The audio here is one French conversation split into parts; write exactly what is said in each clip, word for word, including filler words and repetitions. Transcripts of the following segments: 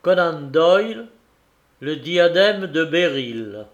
Conan Doyle, le diadème de Béryl.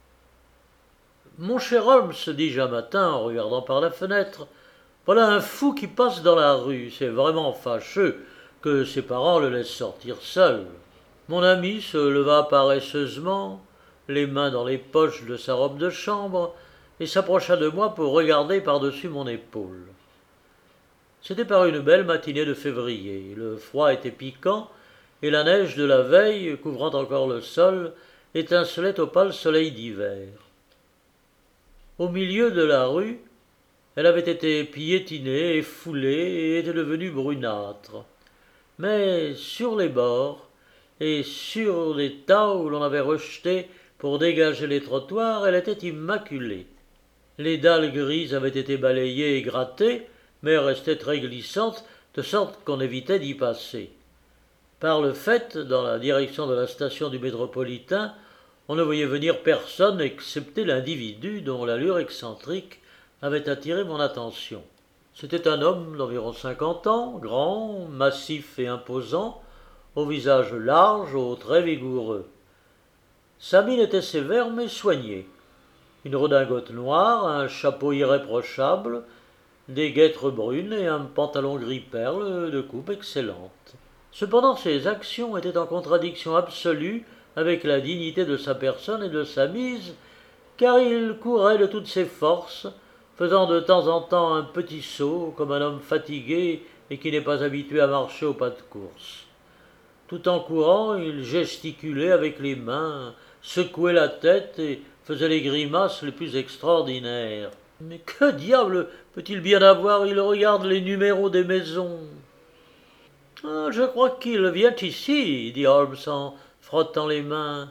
Mon cher Holmes, dis-je un matin en regardant par la fenêtre, voilà un fou qui passe dans la rue. C'est vraiment fâcheux que ses parents le laissent sortir seul. Mon ami se leva paresseusement, les mains dans les poches de sa robe de chambre, et s'approcha de moi pour regarder par-dessus mon épaule. C'était par une belle matinée de février. Le froid était piquant, et la neige de la veille, couvrant encore le sol, étincelait au pâle soleil d'hiver. Au milieu de la rue, elle avait été piétinée et foulée et était devenue brunâtre. Mais sur les bords et sur les tas où l'on avait rejeté pour dégager les trottoirs, elle était immaculée. Les dalles grises avaient été balayées et grattées, mais restaient très glissantes, de sorte qu'on évitait d'y passer. Par le fait, dans la direction de la station du métropolitain, on ne voyait venir personne excepté l'individu dont l'allure excentrique avait attiré mon attention. C'était un homme d'environ cinquante ans, grand, massif et imposant, au visage large, aux traits vigoureux. Sa mine était sévère mais soignée. Une redingote noire, un chapeau irréprochable, des guêtres brunes et un pantalon gris-perle de coupe excellente. Cependant, ses actions étaient en contradiction absolue avec la dignité de sa personne et de sa mise, car il courait de toutes ses forces, faisant de temps en temps un petit saut, comme un homme fatigué et qui n'est pas habitué à marcher au pas de course. Tout en courant, il gesticulait avec les mains, secouait la tête et faisait les grimaces les plus extraordinaires. Mais que diable peut-il bien avoir? Il regarde les numéros des maisons. Ah, je crois qu'il vient ici, dit Holmes en frottant les mains.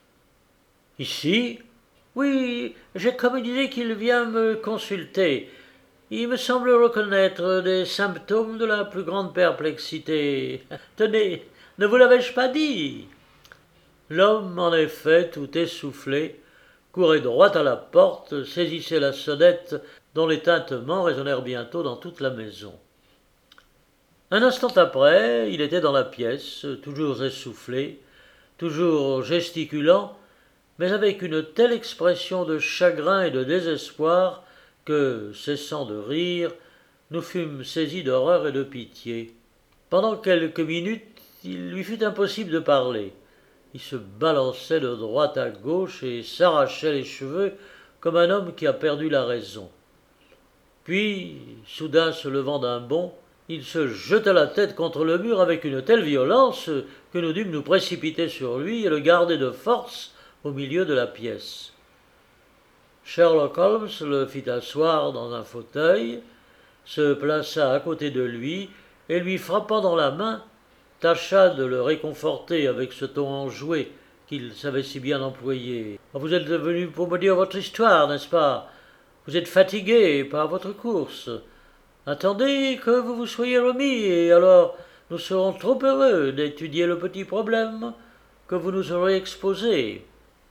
Ici? Oui, j'ai comme une idée qu'il vient me consulter. Il me semble reconnaître des symptômes de la plus grande perplexité. Tenez, ne vous l'avais-je pas dit? L'homme, en effet, tout essoufflé, courait droit à la porte, saisissait la sonnette dont les tintements résonnèrent bientôt dans toute la maison. Un instant après, il était dans la pièce, toujours essoufflé, toujours gesticulant, mais avec une telle expression de chagrin et de désespoir que, cessant de rire, nous fûmes saisis d'horreur et de pitié. Pendant quelques minutes, il lui fut impossible de parler. Il se balançait de droite à gauche et s'arrachait les cheveux comme un homme qui a perdu la raison. Puis, soudain se levant d'un bond, il se jeta la tête contre le mur avec une telle violence que nous dûmes nous précipiter sur lui et le garder de force au milieu de la pièce. Sherlock Holmes le fit asseoir dans un fauteuil, se plaça à côté de lui et lui frappant dans la main, tâcha de le réconforter avec ce ton enjoué qu'il savait si bien employer. « Vous êtes venu pour me dire votre histoire, n'est-ce pas? Vous êtes fatigué par votre course. Attendez que vous vous soyez remis, et alors nous serons trop heureux d'étudier le petit problème que vous nous aurez exposé. »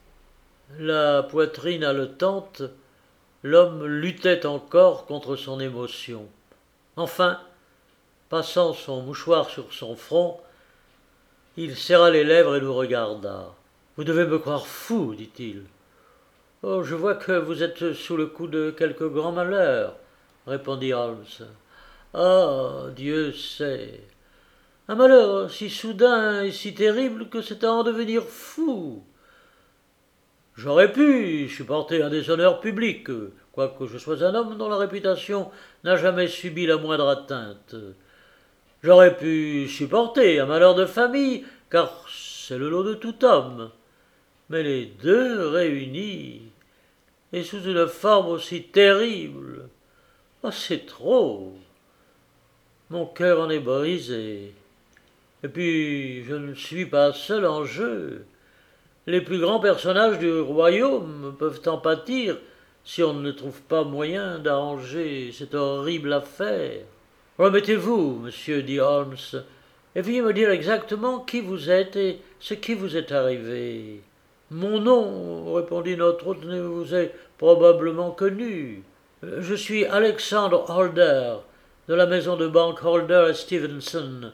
La poitrine haletante, l'homme luttait encore contre son émotion. Enfin, passant son mouchoir sur son front, il serra les lèvres et nous regarda. « Vous devez me croire fou, dit-il. »« Oh, je vois que vous êtes sous le coup de quelque grand malheur, » répondit Holmes. « Ah, Dieu sait. Un malheur si soudain et si terrible que c'est à en devenir fou. J'aurais pu supporter un déshonneur public, quoique je sois un homme dont la réputation n'a jamais subi la moindre atteinte. J'aurais pu supporter un malheur de famille, car c'est le lot de tout homme. Mais les deux réunis, et sous une forme aussi terrible, oh, c'est trop. Mon cœur en est brisé. Et puis, je ne suis pas seul en jeu. Les plus grands personnages du royaume peuvent en pâtir si on ne trouve pas moyen d'arranger cette horrible affaire. Remettez-vous, monsieur, dit Holmes, et veuillez me dire exactement qui vous êtes et ce qui vous est arrivé. Mon nom, répondit notre hôte, ne vous est probablement connu. Je suis Alexander Holder, de la maison de banque Holder et Stevenson.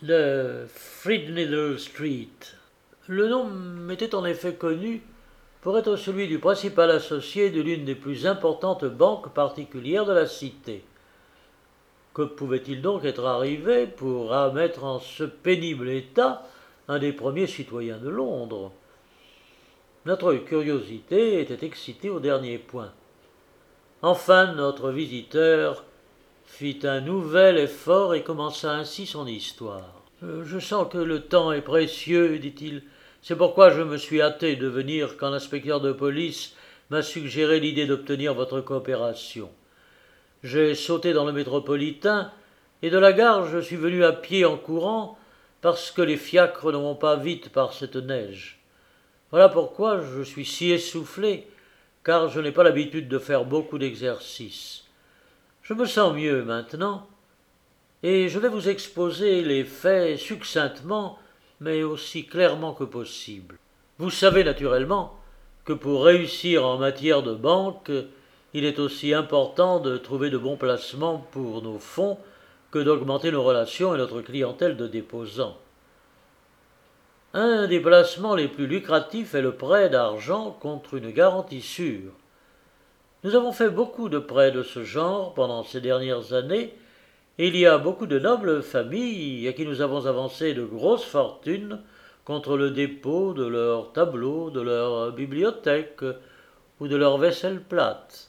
de Threadneedle Street. Le nom m'était en effet connu pour être celui du principal associé de l'une des plus importantes banques particulières de la cité. Que pouvait-il donc être arrivé pour mettre en ce pénible état un des premiers citoyens de Londres? Notre curiosité était excitée au dernier point. Enfin, notre visiteur fit un nouvel effort et commença ainsi son histoire. « Je sens que le temps est précieux, dit-il. C'est pourquoi je me suis hâté de venir quand l'inspecteur de police m'a suggéré l'idée d'obtenir votre coopération. J'ai sauté dans le métropolitain et de la gare je suis venu à pied en courant parce que les fiacres ne vont pas vite par cette neige. Voilà pourquoi je suis si essoufflé, car je n'ai pas l'habitude de faire beaucoup d'exercice. Je me sens mieux maintenant, et je vais vous exposer les faits succinctement, mais aussi clairement que possible. Vous savez naturellement que pour réussir en matière de banque, il est aussi important de trouver de bons placements pour nos fonds que d'augmenter nos relations et notre clientèle de déposants. Un des placements les plus lucratifs est le prêt d'argent contre une garantie sûre. Nous avons fait beaucoup de prêts de ce genre pendant ces dernières années, et il y a beaucoup de nobles familles à qui nous avons avancé de grosses fortunes contre le dépôt de leurs tableaux, de leur bibliothèque ou de leur vaisselle plate.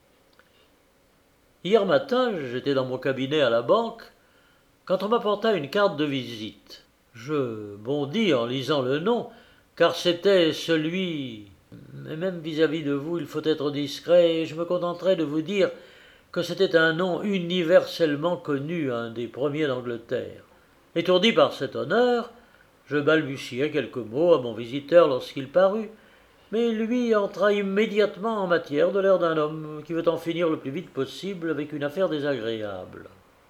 Hier matin, j'étais dans mon cabinet à la banque quand on m'apporta une carte de visite. Je bondis en lisant le nom, car c'était celui... Mais même vis-à-vis de vous, il faut être discret, et je me contenterai de vous dire que c'était un nom universellement connu, un des premiers d'Angleterre. Étourdi par cet honneur, je balbutiai quelques mots à mon visiteur lorsqu'il parut, mais lui entra immédiatement en matière de l'air d'un homme qui veut en finir le plus vite possible avec une affaire désagréable.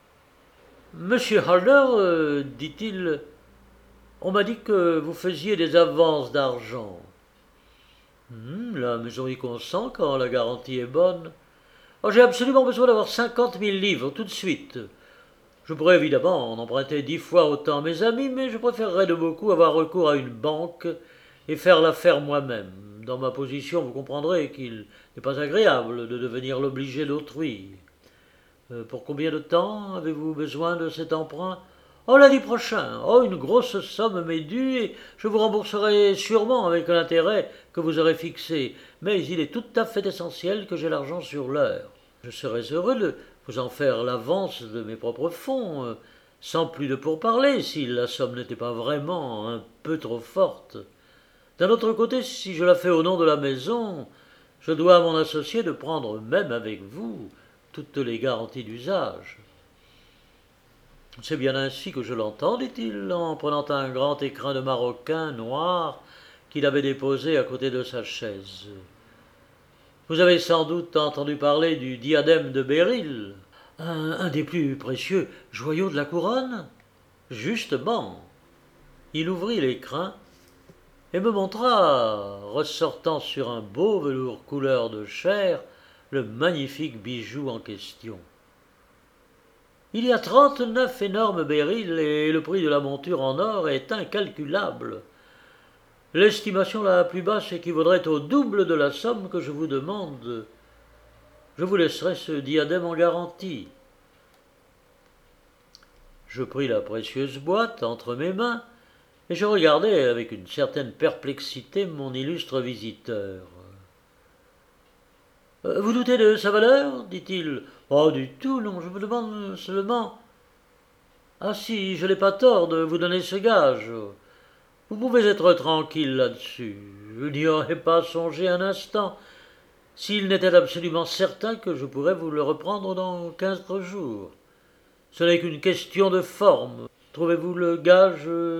« Monsieur Halder, euh, dit-il, on m'a dit que vous faisiez des avances d'argent. Hum, la maison y consent quand la garantie est bonne. Oh, j'ai absolument besoin d'avoir cinquante mille livres tout de suite. Je pourrais évidemment en emprunter dix fois autant à mes amis, mais je préférerais de beaucoup avoir recours à une banque et faire l'affaire moi-même. Dans ma position, vous comprendrez qu'il n'est pas agréable de devenir l'obligé d'autrui. Euh, pour combien de temps avez-vous besoin de cet emprunt? Oh, lundi prochain. Oh, une grosse somme m'est due et je vous rembourserai sûrement avec l'intérêt que vous aurez fixé. Mais il est tout à fait essentiel que j'ai l'argent sur l'heure. Je serais heureux de vous en faire l'avance de mes propres fonds, euh, sans plus de pourparlers, si la somme n'était pas vraiment un peu trop forte. D'un autre côté, si je la fais au nom de la maison, je dois à mon associé de prendre même avec vous toutes les garanties d'usage. C'est bien ainsi que je l'entends, dit-il, en prenant un grand écrin de maroquin noir qu'il avait déposé à côté de sa chaise. Vous avez sans doute entendu parler du diadème de Beryl, un, un des plus précieux joyaux de la couronne? Justement. Il ouvrit l'écrin et me montra, ressortant sur un beau velours couleur de chair, le magnifique bijou en question. Il y a trente-neuf énormes Beryl et le prix de la monture en or est incalculable. L'estimation la plus basse équivaudrait au double de la somme que je vous demande. Je vous laisserai ce diadème en garantie. Je pris la précieuse boîte entre mes mains et je regardai avec une certaine perplexité mon illustre visiteur. « Vous doutez de sa valeur ?» dit-il. « Oh, du tout, non, je me demande seulement... »« Ah si, je n'ai pas tort de vous donner ce gage. Vous pouvez être tranquille là-dessus. Je n'y aurais pas songé un instant, s'il n'était absolument certain que je pourrais vous le reprendre dans quinze jours. Ce n'est qu'une question de forme. Trouvez-vous le gage suffisant ? » ?»«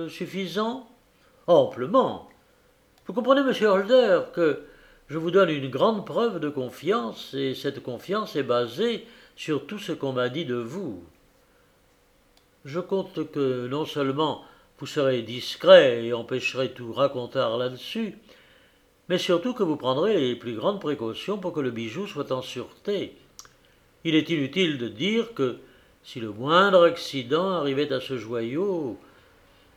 Amplement. Vous comprenez, monsieur Holder, que je vous donne une grande preuve de confiance, et cette confiance est basée sur tout ce qu'on m'a dit de vous. Je compte que non seulement vous serez discret et empêcherez tout racontard là-dessus, mais surtout que vous prendrez les plus grandes précautions pour que le bijou soit en sûreté. Il est inutile de dire que, si le moindre accident arrivait à ce joyau,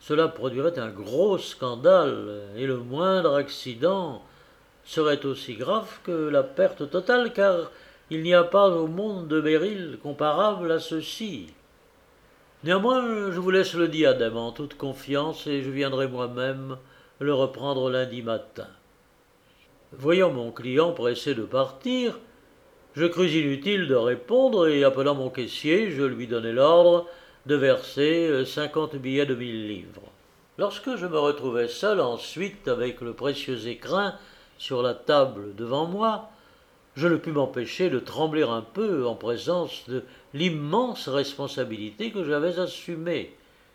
cela produirait un gros scandale, et le moindre accident serait aussi grave que la perte totale, car il n'y a pas au monde de Beryl comparable à ceci. Néanmoins, je vous laisse le diadème en toute confiance, et je viendrai moi-même le reprendre lundi matin. Voyant mon client pressé de partir, je crus inutile de répondre, et appelant mon caissier, je lui donnai l'ordre de verser cinquante billets de mille livres. Lorsque je me retrouvai seul ensuite avec le précieux écrin sur la table devant moi, je ne pus m'empêcher de trembler un peu en présence de l'immense responsabilité que j'avais assumée.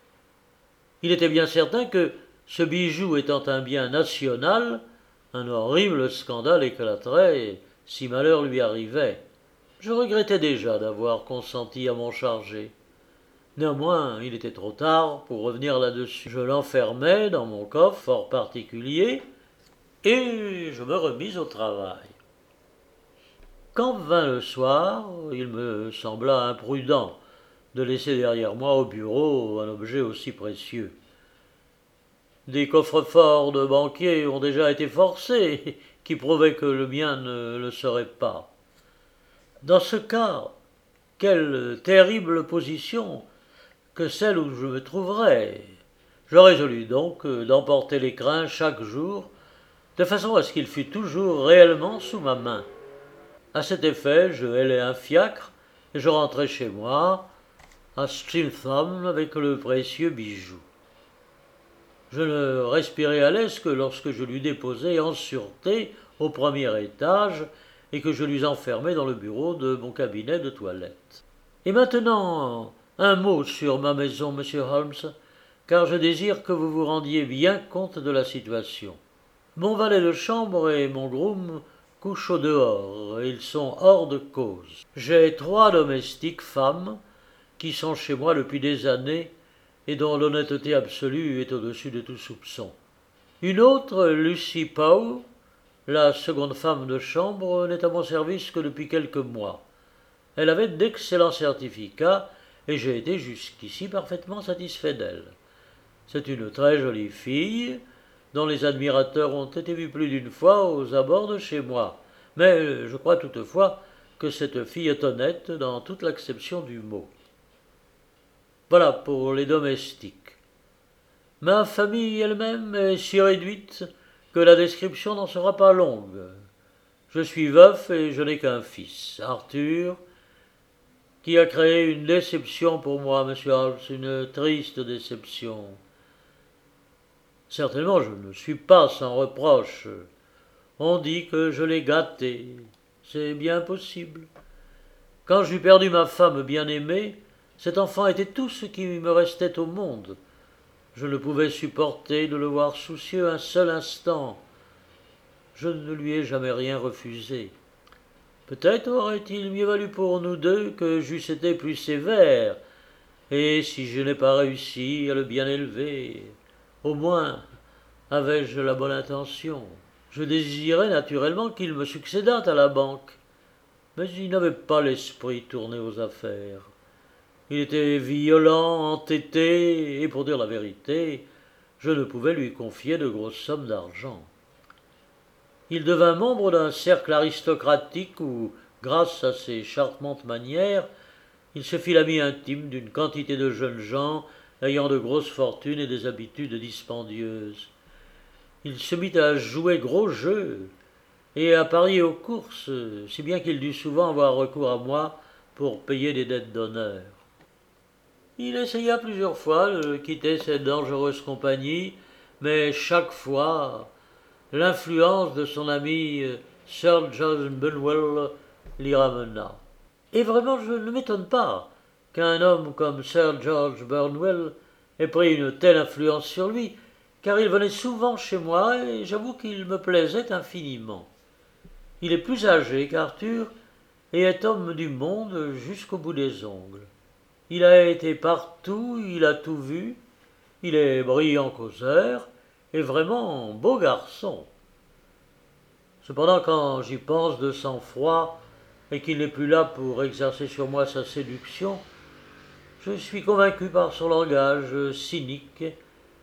Il était bien certain que, ce bijou étant un bien national, un horrible scandale éclaterait si malheur lui arrivait. Je regrettais déjà d'avoir consenti à m'en charger. Néanmoins, il était trop tard pour revenir là-dessus. Je l'enfermai dans mon coffre fort particulier et je me remis au travail. Quand vint le soir, il me sembla imprudent de laisser derrière moi au bureau un objet aussi précieux. Des coffres-forts de banquiers ont déjà été forcés, qui prouvaient que le mien ne le serait pas. Dans ce cas, quelle terrible position que celle où je me trouverais. Je résolus donc d'emporter l'écrin chaque jour, de façon à ce qu'il fût toujours réellement sous ma main. À cet effet, je hélai un fiacre et je rentrai chez moi, à Streatham, avec le précieux bijou. Je ne respirai à l'aise que lorsque je l'eus déposé en sûreté au premier étage et que je l'eus enfermé dans le bureau de mon cabinet de toilette. Et maintenant, un mot sur ma maison, monsieur Holmes, car je désire que vous vous rendiez bien compte de la situation. Mon valet de chambre et mon groom couchent au dehors, et ils sont hors de cause. J'ai trois domestiques femmes qui sont chez moi depuis des années et dont l'honnêteté absolue est au-dessus de tout soupçon. Une autre, Lucy Poe, la seconde femme de chambre, n'est à mon service que depuis quelques mois. Elle avait d'excellents certificats et j'ai été jusqu'ici parfaitement satisfait d'elle. C'est une très jolie fille, dont les admirateurs ont été vus plus d'une fois aux abords de chez moi, mais je crois toutefois que cette fille est honnête dans toute l'acception du mot. Voilà pour les domestiques. Ma famille elle-même est si réduite que la description n'en sera pas longue. Je suis veuf et je n'ai qu'un fils, Arthur, qui a créé une déception pour moi, monsieur Holmes, une triste déception. Certainement, je ne suis pas sans reproche. On dit que je l'ai gâté. C'est bien possible. Quand j'eus perdu ma femme bien-aimée, cet enfant était tout ce qui me restait au monde. Je ne pouvais supporter de le voir soucieux un seul instant. Je ne lui ai jamais rien refusé. Peut-être aurait-il mieux valu pour nous deux que j'eusse été plus sévère, et si je n'ai pas réussi à le bien élever, au moins avais-je la bonne intention. Je désirais naturellement qu'il me succédât à la banque, mais il n'avait pas l'esprit tourné aux affaires. Il était violent, entêté, et pour dire la vérité, je ne pouvais lui confier de grosses sommes d'argent. Il devint membre d'un cercle aristocratique où, grâce à ses charmantes manières, il se fit l'ami intime d'une quantité de jeunes gens ayant de grosses fortunes et des habitudes dispendieuses. Il se mit à jouer gros jeux et à parier aux courses, si bien qu'il dut souvent avoir recours à moi pour payer des dettes d'honneur. Il essaya plusieurs fois de quitter cette dangereuse compagnie, mais chaque fois, l'influence de son ami Sir John Bunwell l'y ramena. Et vraiment, je ne m'étonne pas qu'un homme comme Sir George Burnwell ait pris une telle influence sur lui, car il venait souvent chez moi et j'avoue qu'il me plaisait infiniment. Il est plus âgé qu'Arthur et est homme du monde jusqu'au bout des ongles. Il a été partout, il a tout vu, il est brillant causeur et vraiment beau garçon. Cependant, quand j'y pense de sang-froid et qu'il n'est plus là pour exercer sur moi sa séduction, je suis convaincu par son langage cynique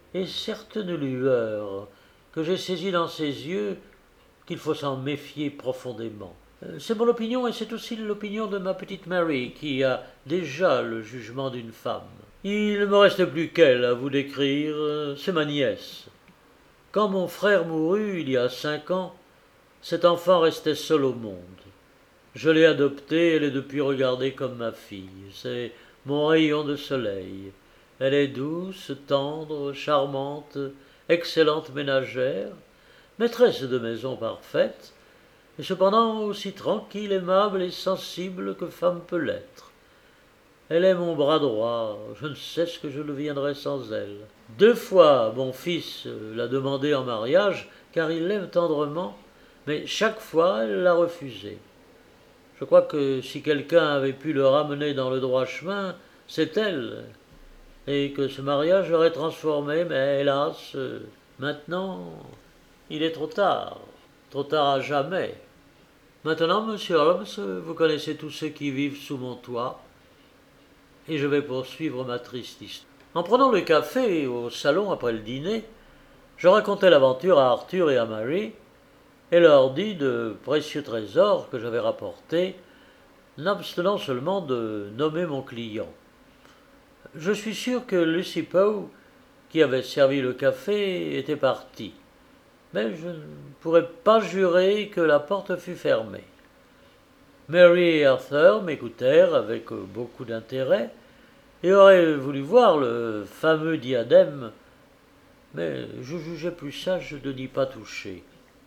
et certaines lueurs que j'ai saisies dans ses yeux qu'il faut s'en méfier profondément. C'est mon opinion et c'est aussi l'opinion de ma petite Mary qui a déjà le jugement d'une femme. Il ne me reste plus qu'elle à vous décrire, c'est ma nièce. Quand mon frère mourut il y a cinq ans, cet enfant restait seul au monde. Je l'ai adoptée, elle est depuis regardée comme ma fille. C'est mon rayon de soleil. Elle est douce, tendre, charmante, excellente ménagère, maîtresse de maison parfaite, et cependant aussi tranquille, aimable et sensible que femme peut l'être. Elle est mon bras droit, je ne sais ce que je deviendrais sans elle. Deux fois mon fils l'a demandée en mariage, car il l'aime tendrement, mais chaque fois elle l'a refusé. Je crois que si quelqu'un avait pu le ramener dans le droit chemin, c'est elle, et que ce mariage l'aurait transformé, mais hélas, maintenant, il est trop tard, trop tard à jamais. Maintenant, monsieur Holmes, vous connaissez tous ceux qui vivent sous mon toit, et je vais poursuivre ma triste histoire. En prenant le café au salon après le dîner, je racontai l'aventure à Arthur et à Mary, et leur dis de précieux trésors que j'avais rapportés, n'abstenant seulement de nommer mon client. Je suis sûr que Lucy Poe, qui avait servi le café, était partie, mais je ne pourrais pas jurer que la porte fût fermée. Mary et Arthur m'écoutèrent avec beaucoup d'intérêt et auraient voulu voir le fameux diadème, mais je jugeais plus sage de n'y pas toucher.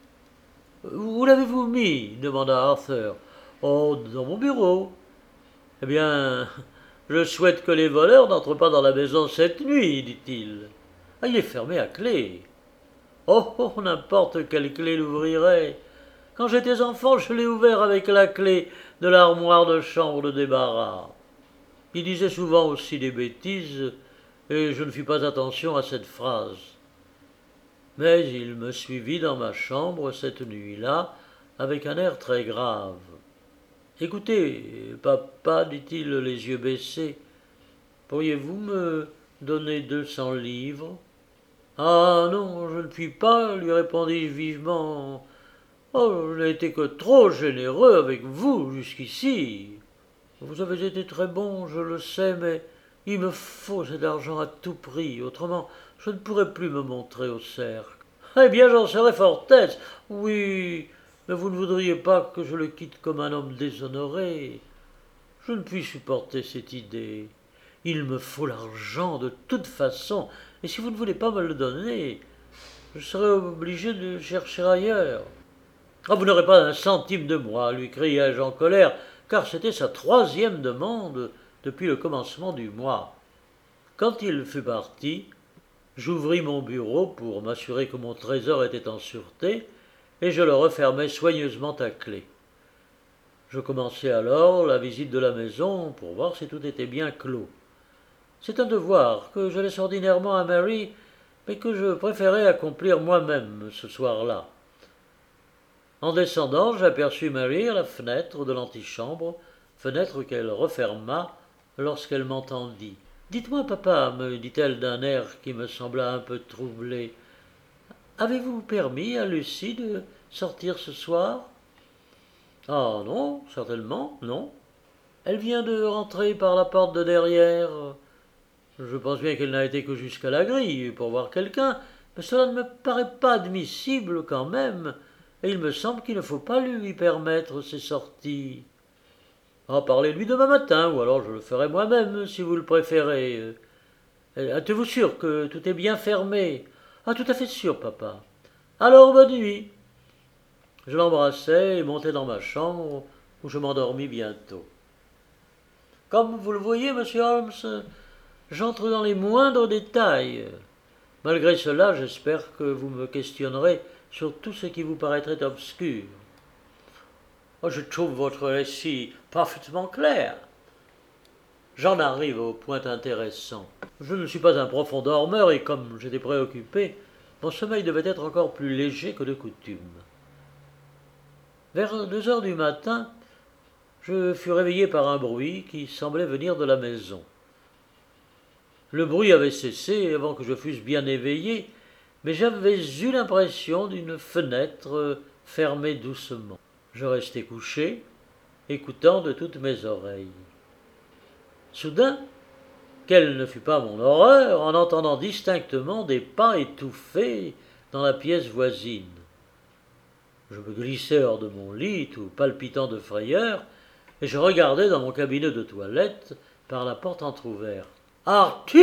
« Où l'avez-vous mis » demanda Arthur. « Oh, dans mon bureau. »« Eh bien, je souhaite que les voleurs n'entrent pas dans la maison cette nuit, dit-il. Ah, il est fermé à clé. »« Oh, oh, n'importe quelle clé l'ouvrirait. Quand j'étais enfant, je l'ai ouvert avec la clé de l'armoire de chambre de débarras. » Il disait souvent aussi des bêtises, et je ne fis pas attention à cette phrase. Mais il me suivit dans ma chambre cette nuit-là, avec un air très grave. « Écoutez, papa, dit-il les yeux baissés, pourriez-vous me donner deux cents livres ?»« Ah non, je ne puis pas, lui répondis-je vivement. Oh, je n'ai été que trop généreux avec vous jusqu'ici. Vous avez été très bon, je le sais, mais il me faut cet argent à tout prix, autrement je ne pourrais plus me montrer au cercle. »« Eh bien, j'en serais fort aise. Oui, mais vous ne voudriez pas que je le quitte comme un homme déshonoré. Je ne puis supporter cette idée. Il me faut l'argent de toute façon, et si vous ne voulez pas me le donner, je serai obligé de chercher ailleurs. »« Ah, vous n'aurez pas un centime de moi, lui criai-je en colère, car c'était sa troisième demande depuis le commencement du mois. Quand il fut parti, j'ouvris mon bureau pour m'assurer que mon trésor était en sûreté, et je le refermai soigneusement à clé. Je commençai alors la visite de la maison pour voir si tout était bien clos. C'est un devoir que je laisse ordinairement à Mary, mais que je préférais accomplir moi-même ce soir-là. En descendant, j'aperçus Mary à la fenêtre de l'antichambre, fenêtre qu'elle referma lorsqu'elle m'entendit. « Dites-moi, papa, me dit-elle d'un air qui me sembla un peu troublé, avez-vous permis à Lucie de sortir ce soir ?»« Ah non, certainement, non. Elle vient de rentrer par la porte de derrière. Je pense bien qu'elle n'a été que jusqu'à la grille pour voir quelqu'un, mais cela ne me paraît pas admissible quand même, et il me semble qu'il ne faut pas lui permettre ces sorties. Ah, parlez-lui demain matin, ou alors je le ferai moi-même, si vous le préférez. Êtes-vous sûr que tout est bien fermé ? Ah, tout à fait sûr, papa. Alors, bonne nuit. » Je l'embrassai et montai dans ma chambre, où je m'endormis bientôt. Comme vous le voyez, monsieur Holmes, j'entre dans les moindres détails. Malgré cela, j'espère que vous me questionnerez sur tout ce qui vous paraîtrait obscur. Oh, je trouve votre récit parfaitement clair. J'en arrive au point intéressant. Je ne suis pas un profond dormeur et comme j'étais préoccupé, mon sommeil devait être encore plus léger que de coutume. Vers deux heures du matin, je fus réveillé par un bruit qui semblait venir de la maison. Le bruit avait cessé avant que je fusse bien éveillé, mais j'avais eu l'impression d'une fenêtre fermée doucement. Je restai couché, écoutant de toutes mes oreilles. Soudain, quelle ne fut pas mon horreur en entendant distinctement des pas étouffés dans la pièce voisine. Je me glissai hors de mon lit, tout palpitant de frayeur, et je regardai dans mon cabinet de toilette par la porte entr'ouverte. « Arthur !»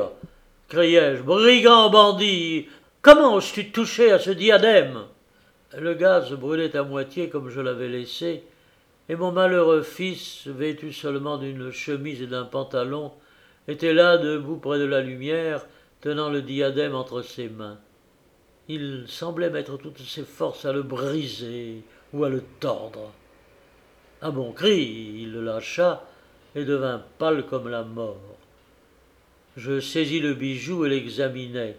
criai-je. « Brigand bandit ! Comment oses-tu toucher à ce diadème ?» Le gaz brûlait à moitié comme je l'avais laissé, et mon malheureux fils, vêtu seulement d'une chemise et d'un pantalon, était là, debout près de la lumière, tenant le diadème entre ses mains. Il semblait mettre toutes ses forces à le briser ou à le tordre. À mon cri, il le lâcha et devint pâle comme la mort. Je saisis le bijou et l'examinai.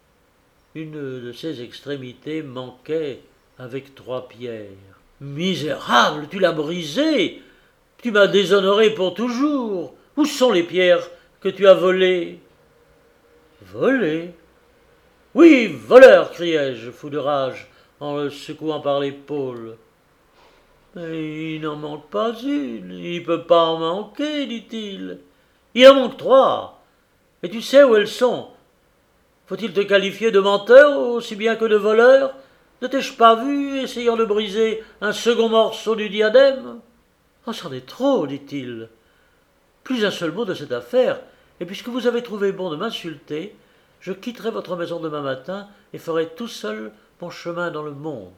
Une de ses extrémités manquait avec trois pierres. « Misérable, tu l'as brisé! Tu m'as déshonoré pour toujours! Où sont les pierres que tu as volées ?»« Volées ? Oui, voleur !» criai-je, fou de rage, en le secouant par l'épaule. « Mais il n'en manque pas une, il ne peut pas en manquer, dit-il. Il en manque trois. Et tu sais où elles sont? Faut-il te qualifier de menteur aussi bien que de voleur? Ne t'ai-je pas vu essayant de briser un second morceau du diadème? Oh, c'en est trop, dit-il. Plus un seul mot de cette affaire, et puisque vous avez trouvé bon de m'insulter, je quitterai votre maison demain matin et ferai tout seul mon chemin dans le monde.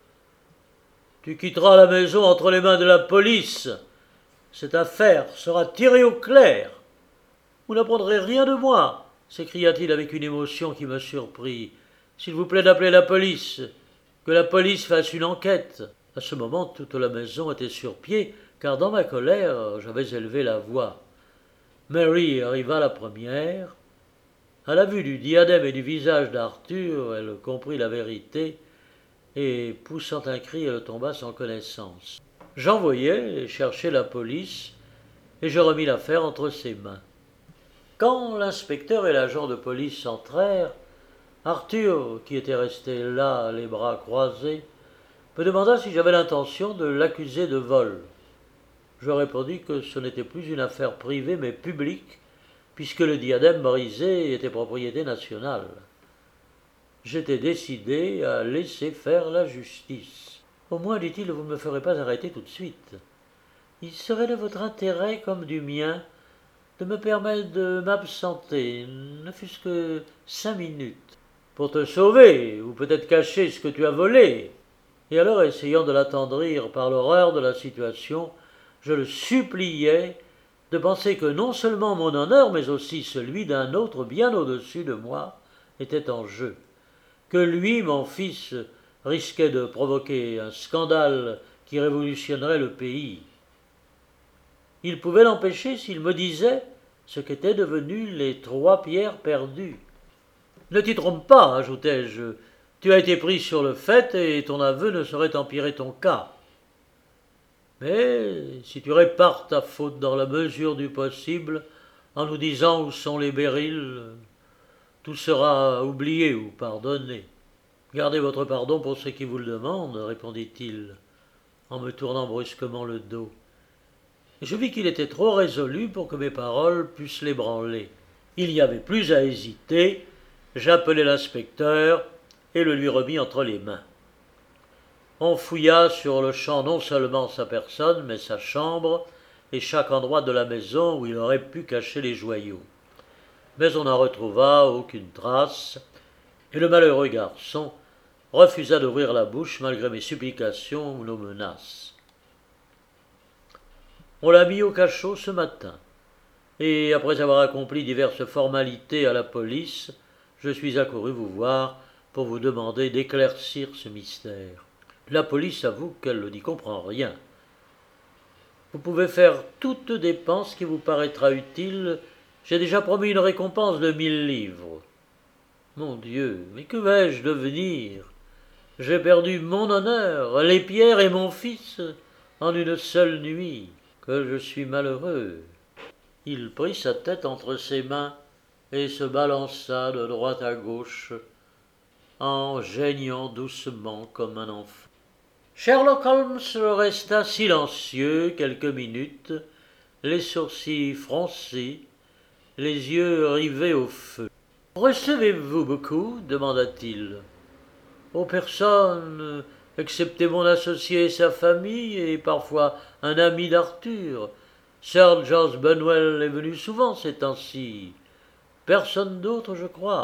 Tu quitteras la maison entre les mains de la police. Cette affaire sera tirée au clair. Vous n'apprendrez rien de moi, s'écria-t-il avec une émotion qui me surprit. S'il vous plaît d'appeler la police, que la police fasse une enquête. À ce moment, toute la maison était sur pied, car dans ma colère, j'avais élevé la voix. Mary arriva la première. À la vue du diadème et du visage d'Arthur, elle comprit la vérité, et, poussant un cri, elle tomba sans connaissance. J'envoyai chercher la police, et je remis l'affaire entre ses mains. Quand l'inspecteur et l'agent de police entrèrent, Arthur, qui était resté là, les bras croisés, me demanda si j'avais l'intention de l'accuser de vol. Je répondis que ce n'était plus une affaire privée mais publique, puisque le diadème brisé était propriété nationale. J'étais décidé à laisser faire la justice. « Au moins, dit-il, vous ne me ferez pas arrêter tout de suite. Il serait de votre intérêt comme du mien de me permettre de m'absenter, ne fût-ce que cinq minutes, pour te sauver, ou peut-être cacher ce que tu as volé. » Et alors, essayant de l'attendrir par l'horreur de la situation, je le suppliais de penser que non seulement mon honneur, mais aussi celui d'un autre bien au-dessus de moi, était en jeu, que lui, mon fils, risquait de provoquer un scandale qui révolutionnerait le pays. Il pouvait l'empêcher s'il me disait ce qu'étaient devenues les trois pierres perdues. « Ne t'y trompe pas, ajoutai-je, tu as été pris sur le fait et ton aveu ne saurait empirer ton cas. Mais si tu répares ta faute dans la mesure du possible, en nous disant où sont les béryls, tout sera oublié ou pardonné. »« Gardez votre pardon pour ceux qui vous le demandent, répondit-il, en me tournant brusquement le dos. Je vis qu'il était trop résolu pour que mes paroles pussent l'ébranler. Il n'y avait plus à hésiter, j'appelai l'inspecteur et le lui remis entre les mains. On fouilla sur le champ non seulement sa personne, mais sa chambre et chaque endroit de la maison où il aurait pu cacher les joyaux. Mais on n'en retrouva aucune trace, et le malheureux garçon refusa d'ouvrir la bouche malgré mes supplications ou nos menaces. On l'a mis au cachot ce matin, et après avoir accompli diverses formalités à la police, je suis accouru vous voir pour vous demander d'éclaircir ce mystère. La police avoue qu'elle n'y comprend rien. Vous pouvez faire toute dépense qui vous paraîtra utile. J'ai déjà promis une récompense de mille livres. Mon Dieu, mais que vais-je devenir? J'ai perdu mon honneur, les pierres et mon fils en une seule nuit. Que je suis malheureux. Il prit sa tête entre ses mains. et se balança de droite à gauche en geignant doucement comme un enfant. Sherlock Holmes resta silencieux quelques minutes, les sourcils froncés, les yeux rivés au feu. « Recevez-vous beaucoup ?» demanda-t-il. « Oh, personne, excepté mon associé et sa famille, et parfois un ami d'Arthur. Sir George Benwell est venu souvent ces temps-ci. Personne d'autre, je crois. »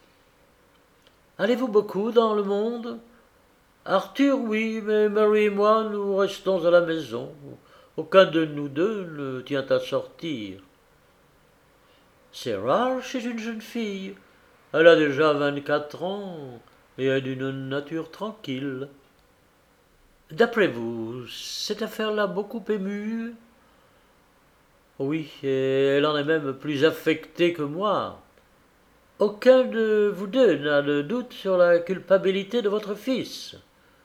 « Allez-vous beaucoup dans le monde ?»« Arthur, oui, mais Mary et moi, nous restons à la maison. Aucun de nous deux ne tient à sortir. » « C'est rare chez une jeune fille. Elle a déjà vingt-quatre ans et est d'une nature tranquille. » « D'après vous, cette affaire l'a beaucoup émue ?»« Oui, et elle en est même plus affectée que moi. » « Aucun de vous deux n'a de doute sur la culpabilité de votre fils. »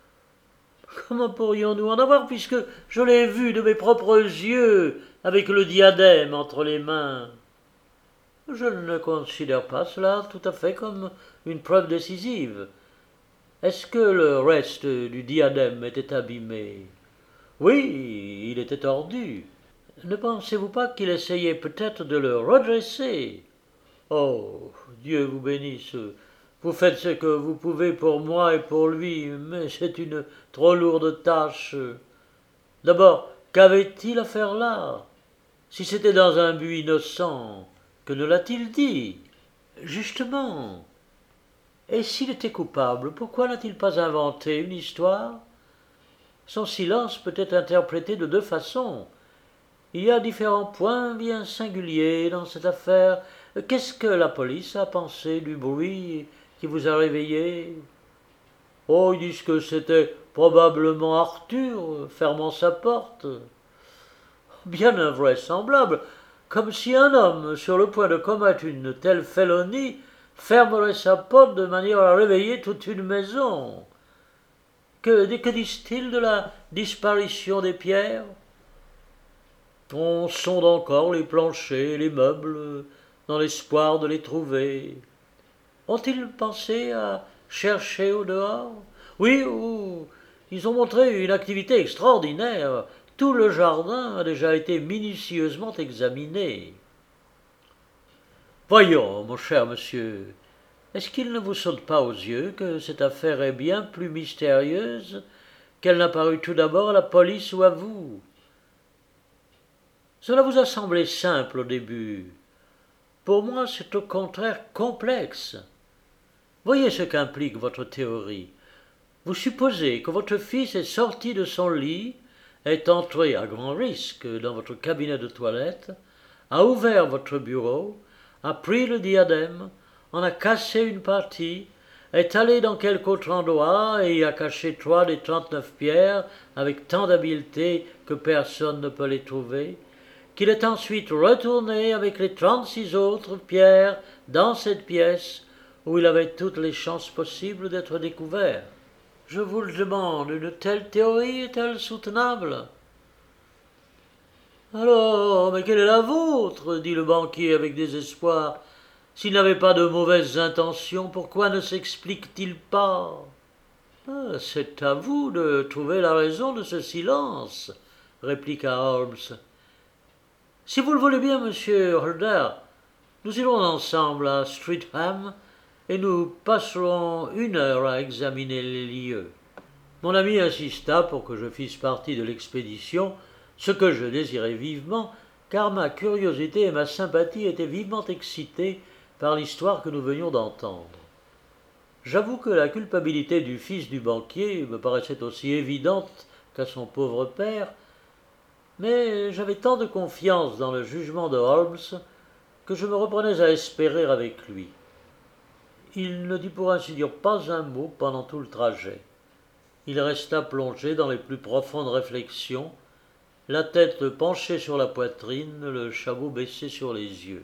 « Comment pourrions-nous en avoir, puisque je l'ai vu de mes propres yeux avec le diadème entre les mains ? Je ne considère pas cela tout à fait comme une preuve décisive. Est-ce que le reste du diadème était abîmé ? Oui, il était tordu. Ne pensez-vous pas qu'il essayait peut-être de le redresser ? Oh, Dieu vous bénisse. Vous faites ce que vous pouvez pour moi et pour lui, mais c'est une trop lourde tâche. D'abord, qu'avait-il à faire là ? Si c'était dans un but innocent, que ne l'a-t-il dit ? Justement. Et s'il était coupable, pourquoi n'a-t-il pas inventé une histoire ? Son silence peut être interprété de deux façons. Il y a différents points bien singuliers dans cette affaire. Qu'est-ce que la police a pensé du bruit qui vous a réveillé ? Oh, ils disent que c'était probablement Arthur fermant sa porte. Bien invraisemblable, comme si un homme sur le point de commettre une telle félonie fermerait sa porte de manière à réveiller toute une maison. Que, que disent-ils de la disparition des pierres ? On sonde encore les planchers et les meubles dans l'espoir de les trouver. Ont-ils pensé à chercher au dehors ? Oui, oh, ils ont montré une activité extraordinaire. Tout le jardin a déjà été minutieusement examiné. Voyons, mon cher monsieur, est-ce qu'il ne vous saute pas aux yeux que cette affaire est bien plus mystérieuse qu'elle n'a paru tout d'abord à la police ou à vous ? Cela vous a semblé simple au début. Pour moi, c'est au contraire complexe. Voyez ce qu'implique votre théorie. Vous supposez que votre fils est sorti de son lit, est entré à grand risque dans votre cabinet de toilette, a ouvert votre bureau, a pris le diadème, en a cassé une partie, est allé dans quelque autre endroit et y a caché trois des trente-neuf pierres avec tant d'habileté que personne ne peut les trouver, qu'il est ensuite retourné avec les trente-six autres pierres dans cette pièce où il avait toutes les chances possibles d'être découvert. Je vous le demande, une telle théorie est-elle soutenable ? Alors, mais quelle est la vôtre ? Dit le banquier avec désespoir. S'il n'avait pas de mauvaises intentions, pourquoi ne s'explique-t-il pas ? Ah, c'est à vous de trouver la raison de ce silence, répliqua Holmes. Si vous le voulez bien, monsieur Holder, nous irons ensemble à Streatham et nous passerons une heure à examiner les lieux. Mon ami insista pour que je fisse partie de l'expédition, ce que je désirais vivement, car ma curiosité et ma sympathie étaient vivement excitées par l'histoire que nous venions d'entendre. J'avoue que la culpabilité du fils du banquier me paraissait aussi évidente qu'à son pauvre père, mais j'avais tant de confiance dans le jugement de Holmes que je me reprenais à espérer avec lui. Il ne dit pour ainsi dire pas un mot pendant tout le trajet. Il resta plongé dans les plus profondes réflexions, la tête penchée sur la poitrine, le chapeau baissé sur les yeux.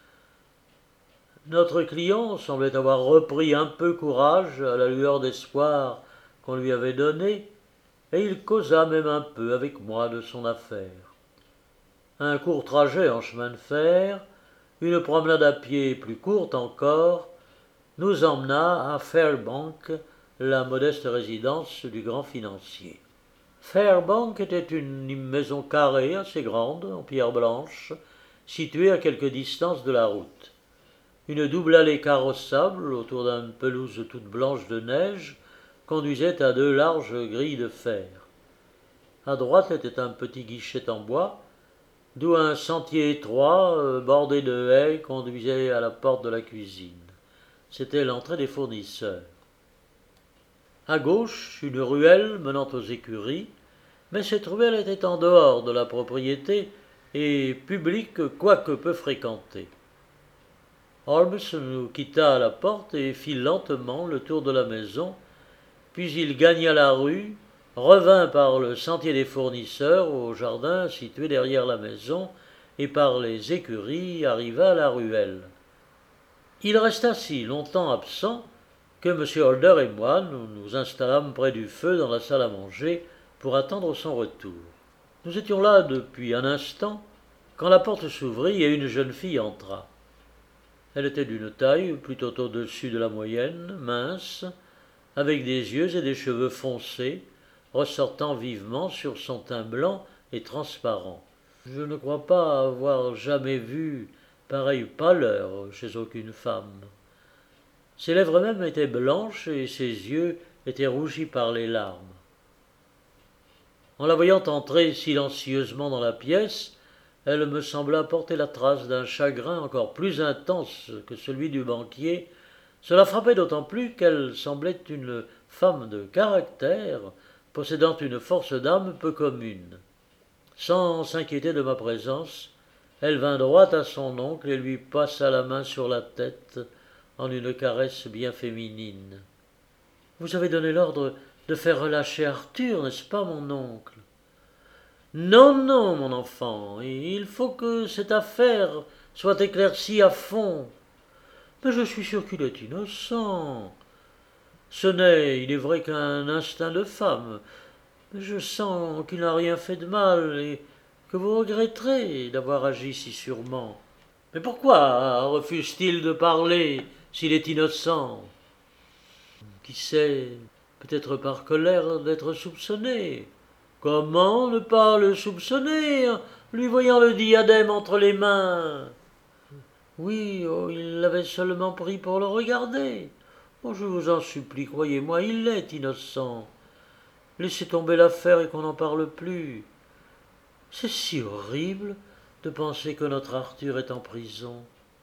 Notre client semblait avoir repris un peu courage à la lueur d'espoir qu'on lui avait donnée, et il causa même un peu avec moi de son affaire. Un court trajet en chemin de fer, une promenade à pied plus courte encore nous emmena à Fairbank, la modeste résidence du grand financier. Fairbank était une maison carrée assez grande, en pierre blanche, située à quelque distance de la route. Une double allée carrossable, autour d'une pelouse toute blanche de neige, conduisait à deux larges grilles de fer. À droite était un petit guichet en bois, d'où un sentier étroit, euh, bordé de haies, conduisait à la porte de la cuisine. C'était l'entrée des fournisseurs. À gauche, une ruelle menant aux écuries, mais cette ruelle était en dehors de la propriété et publique quoique peu fréquentée. Holmes nous quitta à la porte et fit lentement le tour de la maison, puis il gagna la rue, revint par le sentier des fournisseurs au jardin situé derrière la maison et par les écuries arriva à la ruelle. Il resta si longtemps absent que M. Holder et moi nous nous installâmes près du feu dans la salle à manger pour attendre son retour. Nous étions là depuis un instant quand la porte s'ouvrit et une jeune fille entra. Elle était d'une taille plutôt au-dessus de la moyenne, mince, avec des yeux et des cheveux foncés, ressortant vivement sur son teint blanc et transparent. Je ne crois pas avoir jamais vu pareille pâleur chez aucune femme. Ses lèvres même étaient blanches et ses yeux étaient rougis par les larmes. En la voyant entrer silencieusement dans la pièce, elle me sembla porter la trace d'un chagrin encore plus intense que celui du banquier. Cela frappait d'autant plus qu'elle semblait une femme de caractère, possédant une force d'âme peu commune. Sans s'inquiéter de ma présence, elle vint droit à son oncle et lui passa la main sur la tête en une caresse bien féminine. « Vous avez donné l'ordre de faire relâcher Arthur, n'est-ce pas, mon oncle ?»« Non, non, mon enfant, il faut que cette affaire soit éclaircie à fond. Mais je suis sûr qu'il est innocent. Ce n'est, il est vrai, qu'un instinct de femme, mais je sens qu'il n'a rien fait de mal et que vous regretterez d'avoir agi si sûrement. Mais pourquoi refuse-t-il de parler s'il est innocent? Qui sait, peut-être par colère d'être soupçonné. Comment ne pas le soupçonner, lui voyant le diadème entre les mains? Oui, oh, il l'avait seulement pris pour le regarder. Oh, je vous en supplie, croyez-moi, il est innocent. Laissez tomber l'affaire et qu'on n'en parle plus. C'est si horrible de penser que notre Arthur est en prison.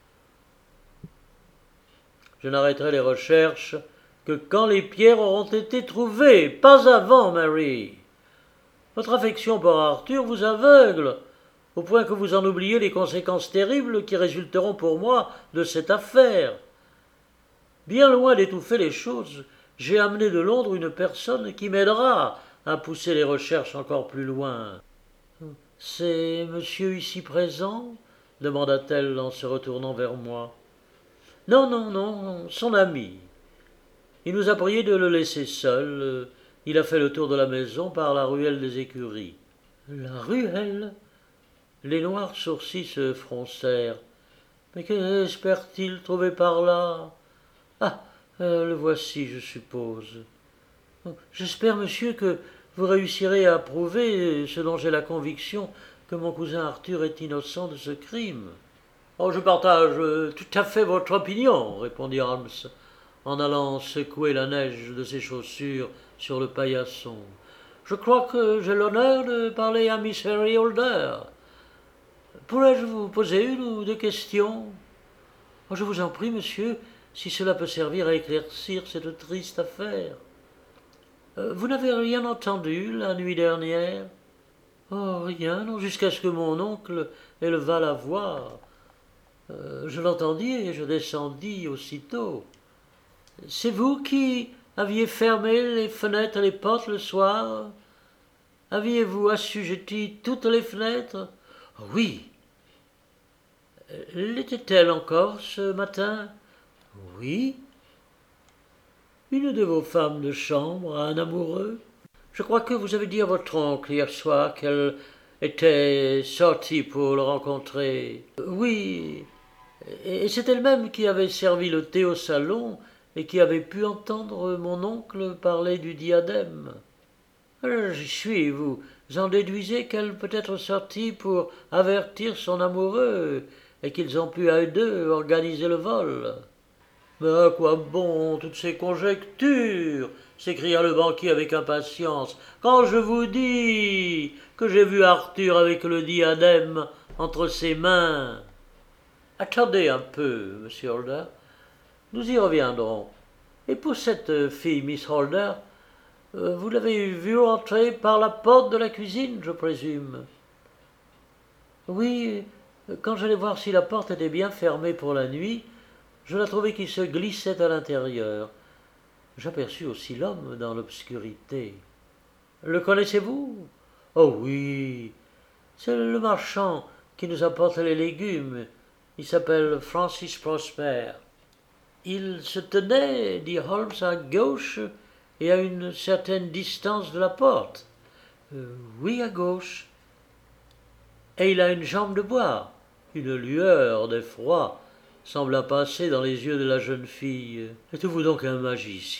Je n'arrêterai les recherches que quand les pierres auront été trouvées, pas avant, Mary. Votre affection pour Arthur vous aveugle, au point que vous en oubliez les conséquences terribles qui résulteront pour moi de cette affaire. Bien loin d'étouffer les choses, j'ai amené de Londres une personne qui m'aidera à pousser les recherches encore plus loin. « C'est monsieur ici présent ?» demanda-t-elle en se retournant vers moi. « Non, non, non, son ami. Il nous a prié de le laisser seul. Il a fait le tour de la maison par la ruelle des écuries. »« La ruelle ?» Les noirs sourcils se froncèrent. « Mais qu'espère-t-il trouver par là ?»« Ah, euh, le voici, je suppose. »« J'espère, monsieur, que vous réussirez à prouver ce dont j'ai la conviction, que mon cousin Arthur est innocent de ce crime. »« Oh, je partage tout à fait votre opinion, » répondit Holmes, en allant secouer la neige de ses chaussures sur le paillasson. « Je crois que j'ai l'honneur de parler à Miss Harry Holder. Pourrais-je vous poser une ou deux questions? Oh, je vous en prie, monsieur, si cela peut servir à éclaircir cette triste affaire. Euh, vous n'avez rien entendu la nuit dernière? Oh, rien, non, jusqu'à ce que mon oncle élevât la voix. Euh, je l'entendis et je descendis aussitôt. C'est vous qui aviez fermé les fenêtres et les portes le soir? Aviez-vous assujetti toutes les fenêtres? Oh, oui. L'était-elle encore ce matin? Oui. Une de vos femmes de chambre a un amoureux? Je crois que vous avez dit à votre oncle hier soir qu'elle était sortie pour le rencontrer. Oui. Et c'est elle-même qui avait servi le thé au salon et qui avait pu entendre mon oncle parler du diadème. J'y suis, vous en déduisez qu'elle peut être sortie pour avertir son amoureux et qu'ils ont pu à eux deux organiser le vol. Mais à quoi bon toutes ces conjectures s'écria le banquier avec impatience, quand je vous dis que j'ai vu Arthur avec le diadème entre ses mains. Attendez un peu, monsieur Holder, nous y reviendrons. Et pour cette fille, Miss Holder, vous l'avez vue entrer par la porte de la cuisine, je présume? Oui, quand j'allais voir si la porte était bien fermée pour la nuit, je la trouvai qui se glissait à l'intérieur. J'aperçus aussi l'homme dans l'obscurité. Le connaissez-vous? Oh oui, c'est le marchand qui nous apporte les légumes. Il s'appelle Francis Prosper. Il se tenait, dit Holmes, à gauche et à une certaine distance de la porte. Euh, oui, à gauche. Et il a une jambe de bois. Une lueur d'effroi sembla passer dans les yeux de la jeune fille. « Êtes-vous donc un magicien »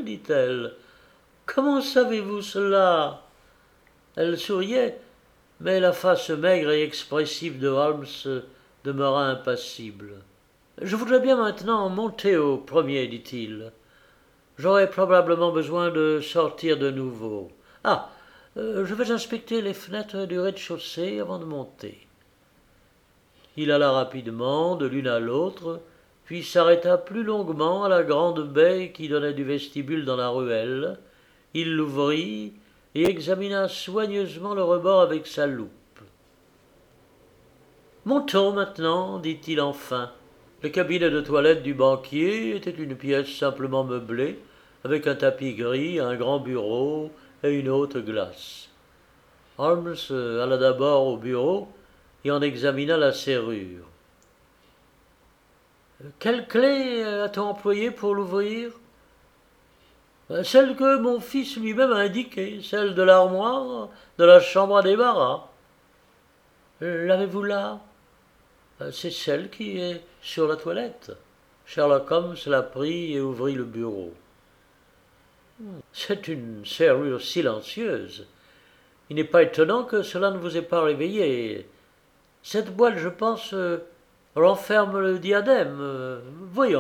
dit-elle. « Comment savez-vous cela ?» Elle souriait, mais la face maigre et expressive de Holmes demeura impassible. « Je voudrais bien maintenant monter au premier, dit-il. J'aurai probablement besoin de sortir de nouveau. Ah, euh, je vais inspecter les fenêtres du rez-de-chaussée avant de monter. » Il alla rapidement de l'une à l'autre, puis s'arrêta plus longuement à la grande baie qui donnait du vestibule dans la ruelle. Il l'ouvrit et examina soigneusement le rebord avec sa loupe. « Montons maintenant, dit-il enfin. Le cabinet de toilette du banquier était une pièce simplement meublée, avec un tapis gris, un grand bureau et une haute glace. Holmes alla d'abord au bureau et en examina la serrure. « Quelle clé a-t-on employée pour l'ouvrir ?»« Celle que mon fils lui-même a indiquée, celle de l'armoire de la chambre à débarras. »« L'avez-vous là ?»« C'est celle qui est sur la toilette. » Sherlock Holmes la prit et ouvrit le bureau. « C'est une serrure silencieuse. Il n'est pas étonnant que cela ne vous ait pas réveillé. Cette boîte, je pense, euh, renferme le diadème. Euh, voyons-le. »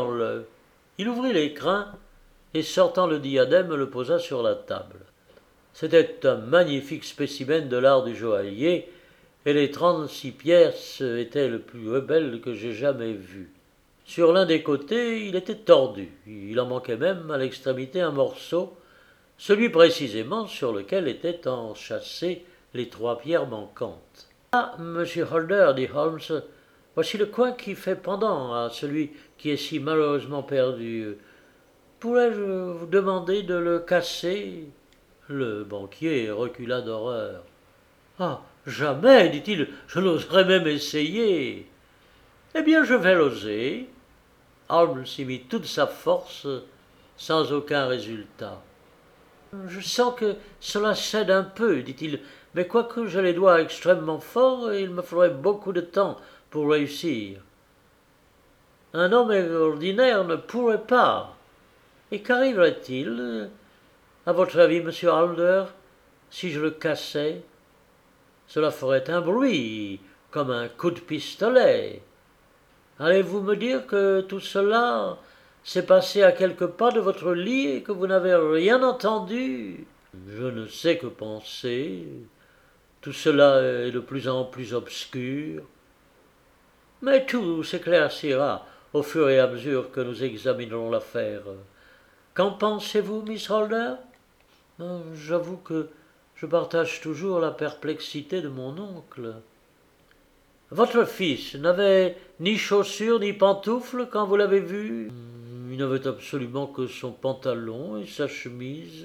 Il ouvrit l'écrin et, sortant le diadème, le posa sur la table. C'était un magnifique spécimen de l'art du joaillier, et les trente-six pièces étaient les plus belles que j'aie jamais vues. Sur l'un des côtés, il était tordu. Il en manquait même à l'extrémité un morceau, celui précisément sur lequel étaient enchâssées les trois pierres manquantes. « Ah, monsieur Holder, dit Holmes, voici le coin qui fait pendant à celui qui est si malheureusement perdu. Pourrais-je vous demander de le casser ?» Le banquier recula d'horreur. « Ah, jamais, dit-il, je n'oserais même essayer. »« Eh bien, je vais l'oser. » Holmes y mit toute sa force, sans aucun résultat. « Je sens que cela cède un peu, dit-il, mais quoique je les dois extrêmement fort, il me faudrait beaucoup de temps pour réussir. Un homme ordinaire ne pourrait pas. Et qu'arriverait-il, à votre avis, monsieur Holder, si je le cassais? Cela ferait un bruit, comme un coup de pistolet. Allez-vous me dire que tout cela s'est passé à quelques pas de votre lit et que vous n'avez rien entendu? Je ne sais que penser. Tout cela est de plus en plus obscur. Mais tout s'éclaircira au fur et à mesure que nous examinerons l'affaire. Qu'en pensez-vous, Miss Holder? J'avoue que je partage toujours la perplexité de mon oncle. Votre fils n'avait ni chaussures ni pantoufles quand vous l'avez vu? Il n'avait absolument que son pantalon et sa chemise.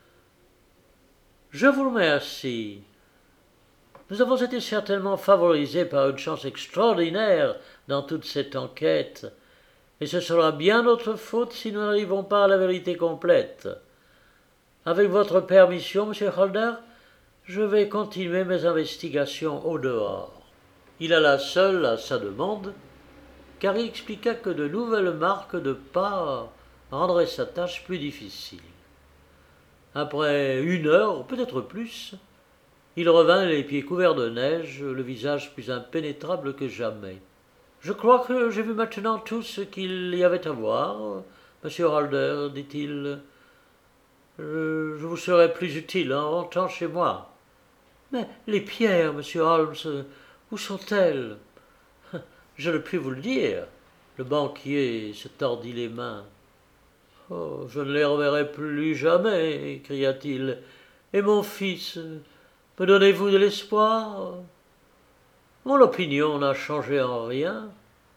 Je vous remercie. Nous avons été certainement favorisés par une chance extraordinaire dans toute cette enquête, et ce sera bien notre faute si nous n'arrivons pas à la vérité complète. Avec votre permission, monsieur Holder, je vais continuer mes investigations au dehors. Il alla seul à sa demande, car il expliqua que de nouvelles marques de pas rendraient sa tâche plus difficile. Après une heure, peut-être plus, il revint les pieds couverts de neige, le visage plus impénétrable que jamais. « Je crois que j'ai vu maintenant tout ce qu'il y avait à voir, monsieur Halder, dit-il. Je, je vous serai plus utile en rentrant chez moi. Mais les pierres, monsieur Holmes, où sont-elles? Je ne puis vous le dire. Le banquier se tordit les mains. Oh, je ne les reverrai plus jamais, cria-t-il. Et mon fils, me donnez-vous de l'espoir? Mon opinion n'a changé en rien.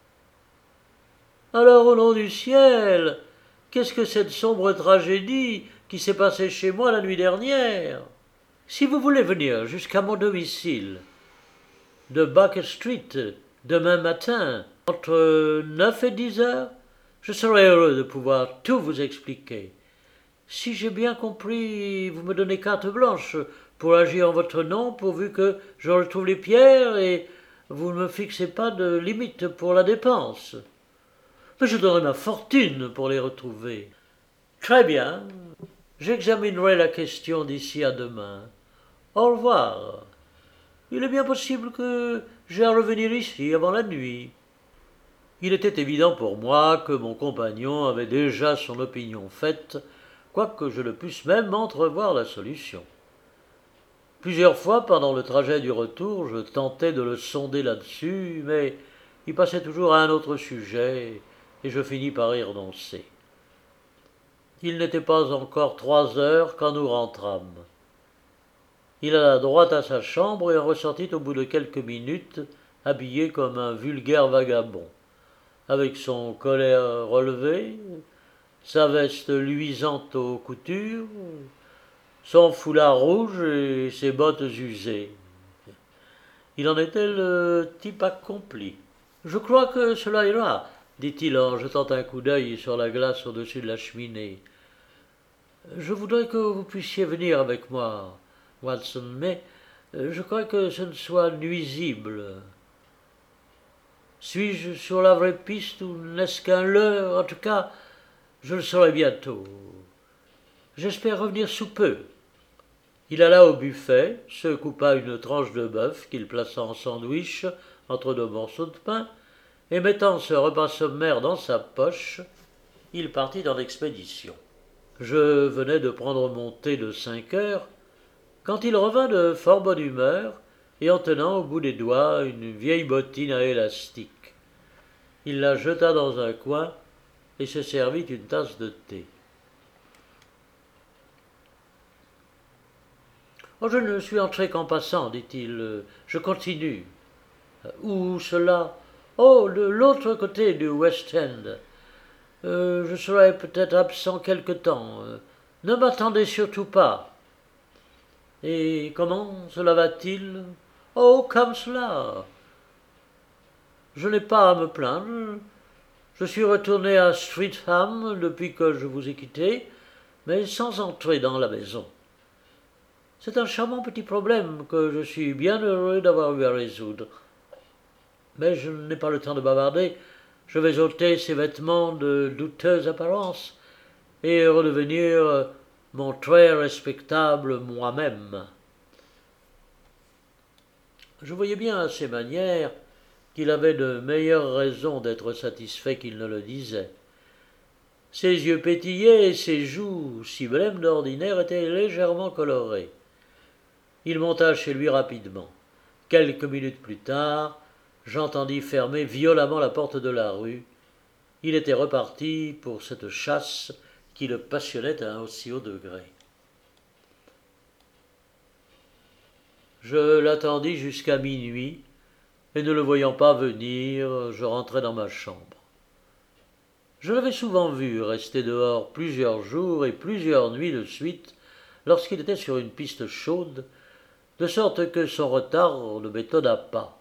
Alors, au nom du ciel, qu'est-ce que cette sombre tragédie qui s'est passée chez moi la nuit dernière? Si vous voulez venir jusqu'à mon domicile, de Baker Street, demain matin, entre neuf et dix heures, je serai heureux de pouvoir tout vous expliquer. Si j'ai bien compris, vous me donnez carte blanche pour agir en votre nom, pourvu que je retrouve les pierres, et vous ne me fixez pas de limite pour la dépense. Mais je donnerai ma fortune pour les retrouver. Très bien. J'examinerai la question d'ici à demain. Au revoir. Il est bien possible que j'aie à revenir ici avant la nuit. Il était évident pour moi que mon compagnon avait déjà son opinion faite, quoique je ne pusse même entrevoir la solution. Plusieurs fois pendant le trajet du retour, je tentais de le sonder là-dessus, mais il passait toujours à un autre sujet, et je finis par y renoncer. Il n'était pas encore trois heures quand nous rentrâmes. Il alla droit à sa chambre et en ressortit au bout de quelques minutes, habillé comme un vulgaire vagabond, avec son collet relevé, sa veste luisante aux coutures, son foulard rouge et ses bottes usées. Il en était le type accompli. « Je crois que cela ira, » dit-il en jetant un coup d'œil sur la glace au-dessus de la cheminée. « Je voudrais que vous puissiez venir avec moi, Watson, mais je crois que ce ne soit nuisible. Suis-je sur la vraie piste ou n'est-ce qu'un leurre? En tout cas, je le saurai bientôt. J'espère revenir sous peu. » Il alla au buffet, se coupa une tranche de bœuf qu'il plaça en sandwich entre deux morceaux de pain, et mettant ce repas sommaire dans sa poche, il partit en expédition. Je venais de prendre mon thé de cinq heures, quand il revint de fort bonne humeur et en tenant au bout des doigts une vieille bottine à élastique. Il la jeta dans un coin et se servit une tasse de thé. « Oh, je ne suis entré qu'en passant, dit-il. Je continue. »« Où cela ? » ?»« Oh, de l'autre côté du West End. Euh, je serai peut-être absent quelque temps. Ne m'attendez surtout pas. » »« Et comment cela va-t-il ? » ?»« Oh, comme cela. Je n'ai pas à me plaindre. Je suis retourné à Streatham depuis que je vous ai quitté, mais sans entrer dans la maison. C'est un charmant petit problème que je suis bien heureux d'avoir eu à résoudre. Mais je n'ai pas le temps de bavarder. Je vais ôter ces vêtements de douteuse apparence et redevenir mon très respectable moi-même. Je voyais bien à ses manières qu'il avait de meilleures raisons d'être satisfait qu'il ne le disait. Ses yeux pétillaient et ses joues, si blêmes d'ordinaire, étaient légèrement colorées. Il monta chez lui rapidement. Quelques minutes plus tard, j'entendis fermer violemment la porte de la rue. Il était reparti pour cette chasse qui le passionnait à un aussi haut degré. Je l'attendis jusqu'à minuit, et ne le voyant pas venir, je rentrai dans ma chambre. Je l'avais souvent vu rester dehors plusieurs jours et plusieurs nuits de suite lorsqu'il était sur une piste chaude, de sorte que son retard ne m'étonna pas.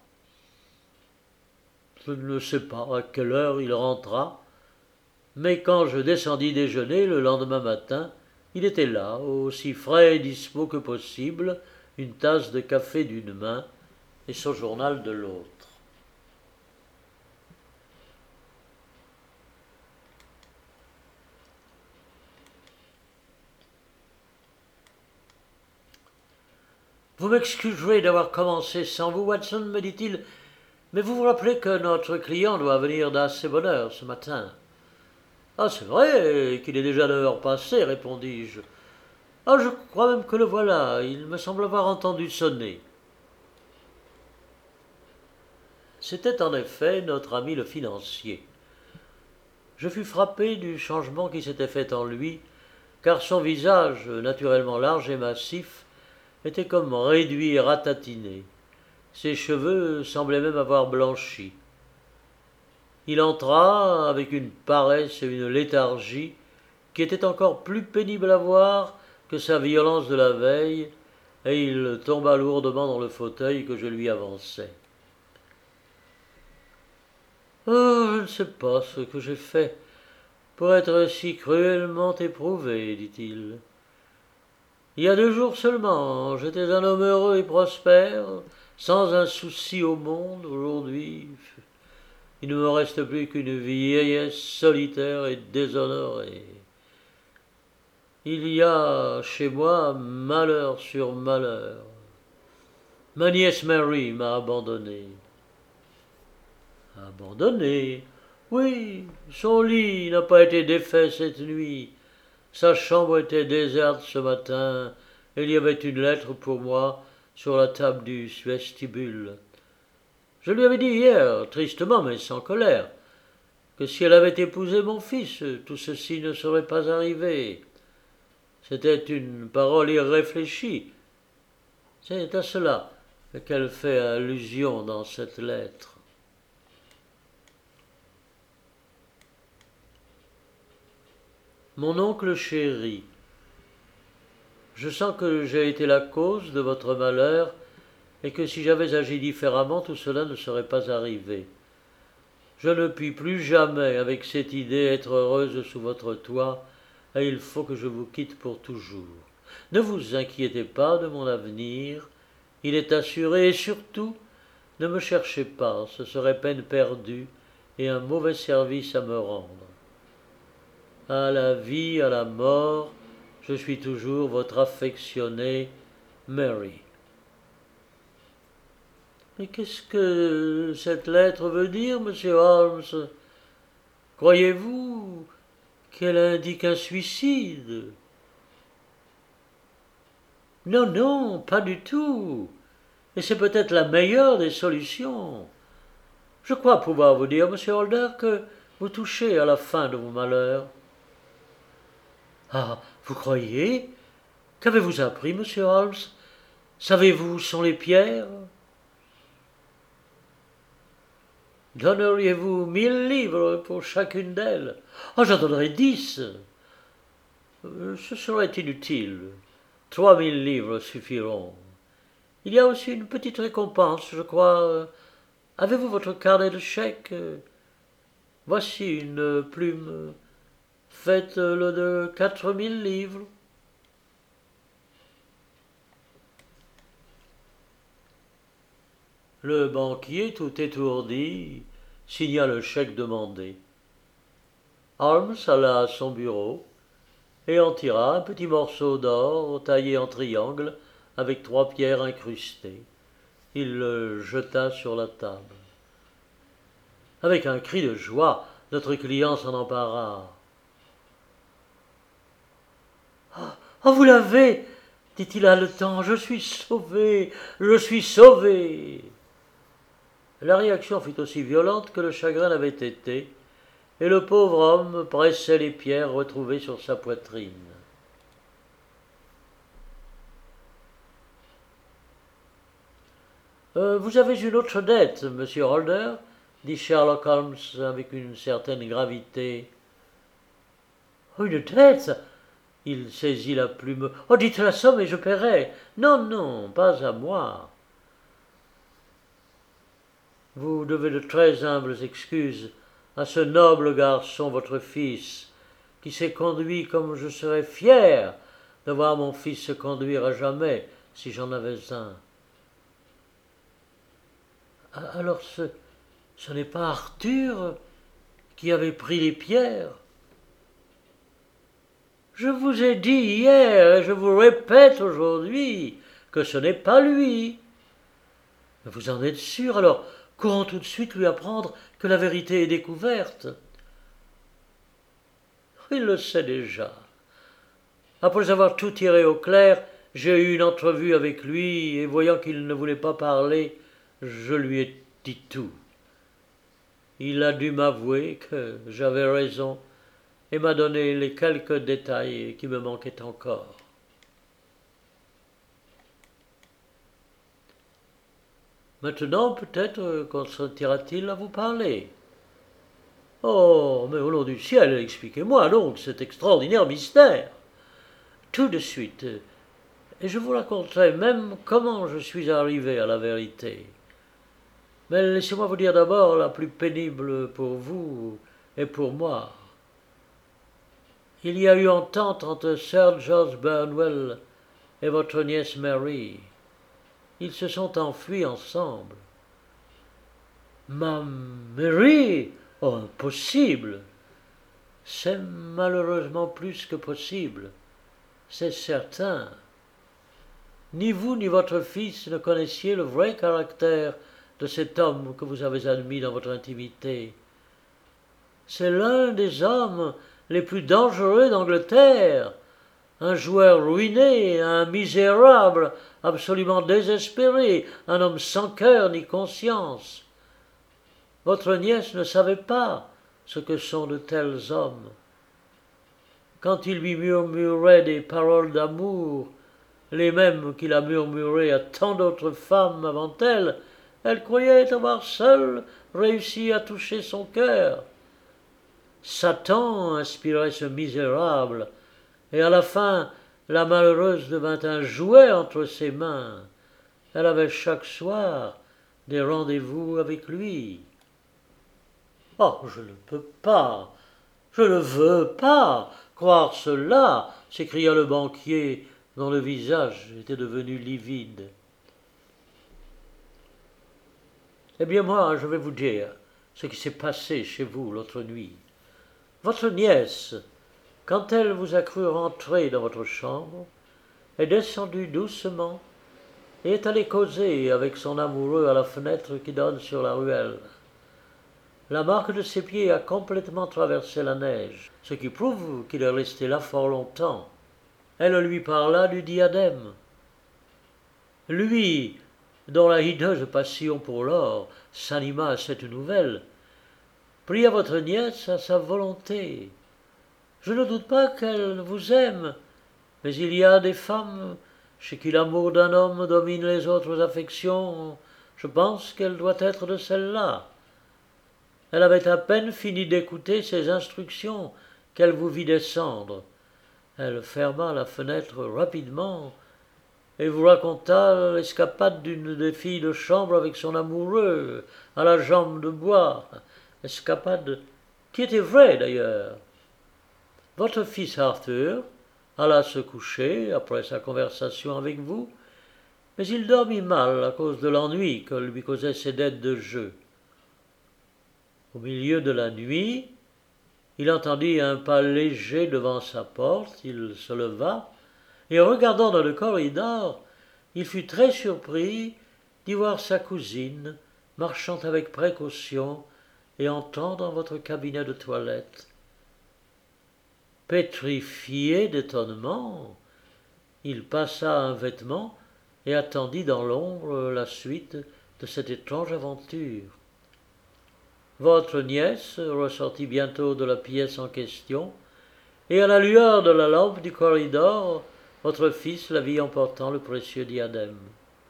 Je ne sais pas à quelle heure il rentra, mais quand je descendis déjeuner le lendemain matin, il était là, aussi frais et dispos que possible, une tasse de café d'une main et son journal de l'autre. Vous m'excuserez d'avoir commencé sans vous, Watson, me dit-il, mais vous vous rappelez que notre client doit venir d'assez bonne heure ce matin. Ah, c'est vrai qu'il est déjà neuf heures passées, répondis-je. Ah, je crois même que le voilà, il me semble avoir entendu sonner. C'était en effet notre ami le financier. Je fus frappé du changement qui s'était fait en lui, car son visage, naturellement large et massif, était comme réduit et ratatiné. Ses cheveux semblaient même avoir blanchi. Il entra avec une paresse et une léthargie qui étaient encore plus pénibles à voir que sa violence de la veille, et il tomba lourdement dans le fauteuil que je lui avançai. Oh, je ne sais pas ce que j'ai fait pour être si cruellement éprouvé, dit-il. Il y a deux jours seulement, j'étais un homme heureux et prospère, sans un souci au monde. Aujourd'hui, il ne me reste plus qu'une vieillesse solitaire et déshonorée. Il y a chez moi malheur sur malheur. Ma nièce Mary m'a abandonné. Abandonné? Oui, son lit n'a pas été défait cette nuit. Sa chambre était déserte ce matin, et il y avait une lettre pour moi sur la table du vestibule. Je lui avais dit hier, tristement mais sans colère, que si elle avait épousé mon fils, tout ceci ne serait pas arrivé. C'était une parole irréfléchie. C'est à cela qu'elle fait allusion dans cette lettre. Mon oncle chéri, je sens que j'ai été la cause de votre malheur et que si j'avais agi différemment, tout cela ne serait pas arrivé. Je ne puis plus jamais, avec cette idée, être heureuse sous votre toit, et il faut que je vous quitte pour toujours. Ne vous inquiétez pas de mon avenir, il est assuré, et surtout, ne me cherchez pas, ce serait peine perdue et un mauvais service à me rendre. À la vie, à la mort, je suis toujours votre affectionné Mary. Mais qu'est-ce que cette lettre veut dire, monsieur Holmes? Croyez-vous qu'elle indique un suicide? Non, non, pas du tout. Et c'est peut-être la meilleure des solutions. Je crois pouvoir vous dire, monsieur Holder, que vous touchez à la fin de vos malheurs. Ah, vous croyez? Qu'avez-vous appris, monsieur Holmes? Savez-vous où sont les pierres? Donneriez-vous mille livres pour chacune d'elles? Oh, j'en donnerais dix. Ce serait inutile. Trois mille livres suffiront. Il y a aussi une petite récompense, je crois. Avez-vous votre carnet de chèques? Voici une plume. Faites-le de quatre mille livres. Le banquier, tout étourdi, signa le chèque demandé. Holmes alla à son bureau et en tira un petit morceau d'or taillé en triangle avec trois pierres incrustées. Il le jeta sur la table. Avec un cri de joie, notre client s'en empara. « Oh, vous l'avez !» dit-il haletant. « Je suis sauvé, je suis sauvé !» La réaction fut aussi violente que le chagrin l'avait été, et le pauvre homme pressait les pierres retrouvées sur sa poitrine. Euh, « Vous avez une autre dette, monsieur Holder ?» dit Sherlock Holmes avec une certaine gravité. « Une dette ?» Il saisit la plume. « Oh, dites la somme et je paierai. »« Non, non, pas à moi. » Vous devez de très humbles excuses à ce noble garçon, votre fils, qui s'est conduit comme je serais fier de voir mon fils se conduire à jamais, si j'en avais un. Alors ce, ce n'est pas Arthur qui avait pris les pierres? Je vous ai dit hier, et je vous répète aujourd'hui, que ce n'est pas lui. Mais vous en êtes sûr, alors courons tout de suite lui apprendre que la vérité est découverte. Il le sait déjà. Après avoir tout tiré au clair, j'ai eu une entrevue avec lui, et voyant qu'il ne voulait pas parler, je lui ai dit tout. Il a dû m'avouer que j'avais raison, et m'a donné les quelques détails qui me manquaient encore. Maintenant, peut-être consentira-t-il à vous parler. Oh, mais au nom du ciel, expliquez-moi donc cet extraordinaire mystère. Tout de suite, et je vous raconterai même comment je suis arrivé à la vérité. Mais laissez-moi vous dire d'abord la plus pénible pour vous et pour moi. Il y a eu entente entre Sir George Burnwell et votre nièce Mary. Ils se sont enfuis ensemble. Ma Mary? Oh, impossible! C'est malheureusement plus que possible. C'est certain. Ni vous ni votre fils ne connaissiez le vrai caractère de cet homme que vous avez admis dans votre intimité. C'est l'un des hommes les plus dangereux d'Angleterre, un joueur ruiné, un misérable absolument désespéré, un homme sans cœur ni conscience. Votre nièce ne savait pas ce que sont de tels hommes. Quand il lui murmurait des paroles d'amour, les mêmes qu'il a murmurées à tant d'autres femmes avant elle, elle croyait avoir seule réussi à toucher son cœur. Satan inspirait ce misérable, et à la fin, la malheureuse devint un jouet entre ses mains. Elle avait chaque soir des rendez-vous avec lui. « Oh, je ne peux pas, je ne veux pas croire cela !» s'écria le banquier, dont le visage était devenu livide. « Eh bien moi, je vais vous dire ce qui s'est passé chez vous l'autre nuit. Votre nièce, quand elle vous a cru rentrer dans votre chambre, est descendue doucement et est allée causer avec son amoureux à la fenêtre qui donne sur la ruelle. La marque de ses pieds a complètement traversé la neige, ce qui prouve qu'il est resté là fort longtemps. Elle lui parla du diadème. Lui, dont la hideuse passion pour l'or s'anima à cette nouvelle, pria votre nièce à sa volonté. Je ne doute pas qu'elle vous aime, mais il y a des femmes chez qui l'amour d'un homme domine les autres affections. Je pense qu'elle doit être de celle-là. Elle avait à peine fini d'écouter ses instructions qu'elle vous vit descendre. Elle ferma la fenêtre rapidement et vous raconta l'escapade d'une des filles de chambre avec son amoureux à la jambe de bois, escapade qui était vraie d'ailleurs. Votre fils Arthur alla se coucher après sa conversation avec vous, mais il dormit mal à cause de l'ennui que lui causaient ses dettes de jeu. Au milieu de la nuit, il entendit un pas léger devant sa porte, il se leva, et regardant dans le corridor, il fut très surpris d'y voir sa cousine marchant avec précaution et entrant dans votre cabinet de toilette. Pétrifié d'étonnement, il passa un vêtement et attendit dans l'ombre la suite de cette étrange aventure. Votre nièce ressortit bientôt de la pièce en question, et à la lueur de la lampe du corridor, votre fils la vit emportant le précieux diadème.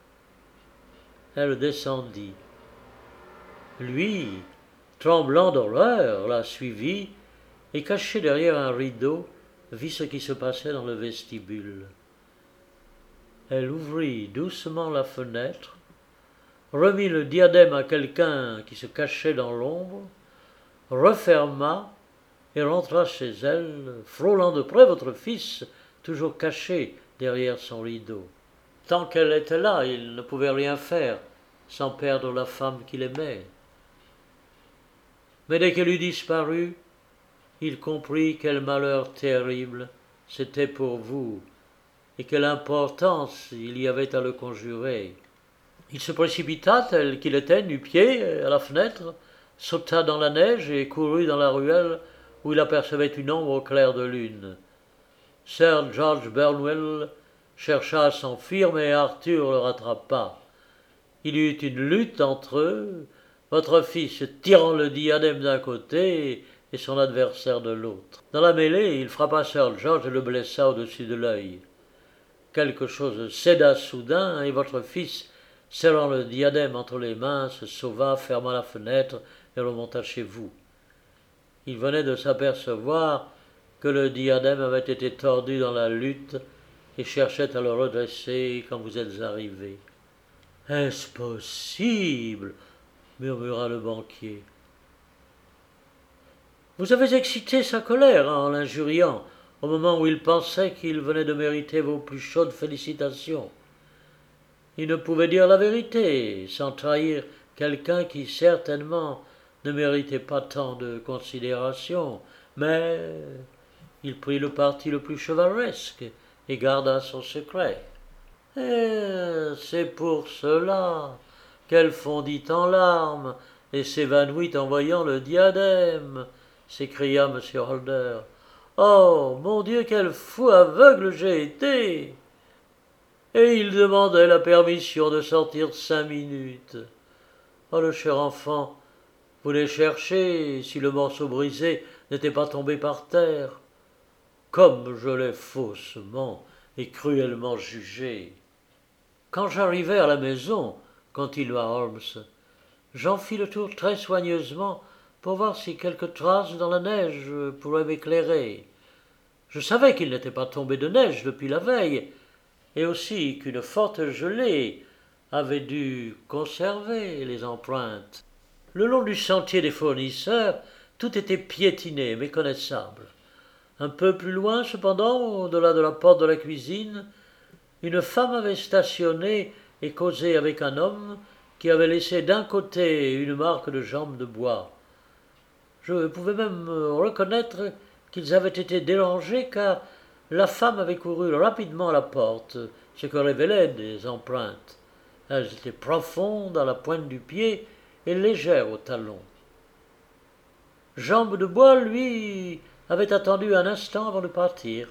Elle descendit. Lui, tremblant d'horreur, la suivit, et caché derrière un rideau, vit ce qui se passait dans le vestibule. Elle ouvrit doucement la fenêtre, remit le diadème à quelqu'un qui se cachait dans l'ombre, referma et rentra chez elle, frôlant de près votre fils, toujours caché derrière son rideau. Tant qu'elle était là, il ne pouvait rien faire sans perdre la femme qu'il aimait. Mais dès qu'elle eut disparu, il comprit quel malheur terrible c'était pour vous et quelle importance il y avait à le conjurer. Il se précipita, tel qu'il était, nu-pied, à la fenêtre, sauta dans la neige et courut dans la ruelle où il apercevait une ombre au clair de lune. Sir George Burnwell chercha à s'enfuir, mais Arthur le rattrapa. Il y eut une lutte entre eux, votre fils tirant le diadème d'un côté et son adversaire de l'autre. Dans la mêlée, il frappa Sir George et le blessa au-dessus de l'œil. Quelque chose céda soudain, et votre fils, serrant le diadème entre les mains, se sauva, ferma la fenêtre et remonta chez vous. Il venait de s'apercevoir que le diadème avait été tordu dans la lutte et cherchait à le redresser quand vous êtes arrivé. « Est-ce possible ?» murmura le banquier. « Vous avez excité sa colère en l'injuriant, au moment où il pensait qu'il venait de mériter vos plus chaudes félicitations. Il ne pouvait dire la vérité sans trahir quelqu'un qui certainement ne méritait pas tant de considération, mais il prit le parti le plus chevaleresque et garda son secret. Et c'est pour cela qu'elle fondit en larmes et s'évanouit en voyant le diadème, s'écria M. Holder. « Oh, mon Dieu, quel fou aveugle j'ai été !» Et il demandait la permission de sortir cinq minutes. Oh, le cher enfant, vous les cherchez si le morceau brisé n'était pas tombé par terre. Comme je l'ai faussement et cruellement jugé. Quand j'arrivai à la maison, continua Holmes, j'en fis le tour très soigneusement pour voir si quelques traces dans la neige pourraient m'éclairer. Je savais qu'il n'était pas tombé de neige depuis la veille, et aussi qu'une forte gelée avait dû conserver les empreintes. Le long du sentier des fournisseurs, tout était piétiné, méconnaissable. Un peu plus loin, cependant, au-delà de la porte de la cuisine, une femme avait stationné et causé avec un homme qui avait laissé d'un côté une marque de jambe de bois. Je pouvais même reconnaître qu'ils avaient été dérangés car la femme avait couru rapidement à la porte, ce que révélaient des empreintes. Elles étaient profondes à la pointe du pied et légères au talon. Jambe de bois, lui, avait attendu un instant avant de partir.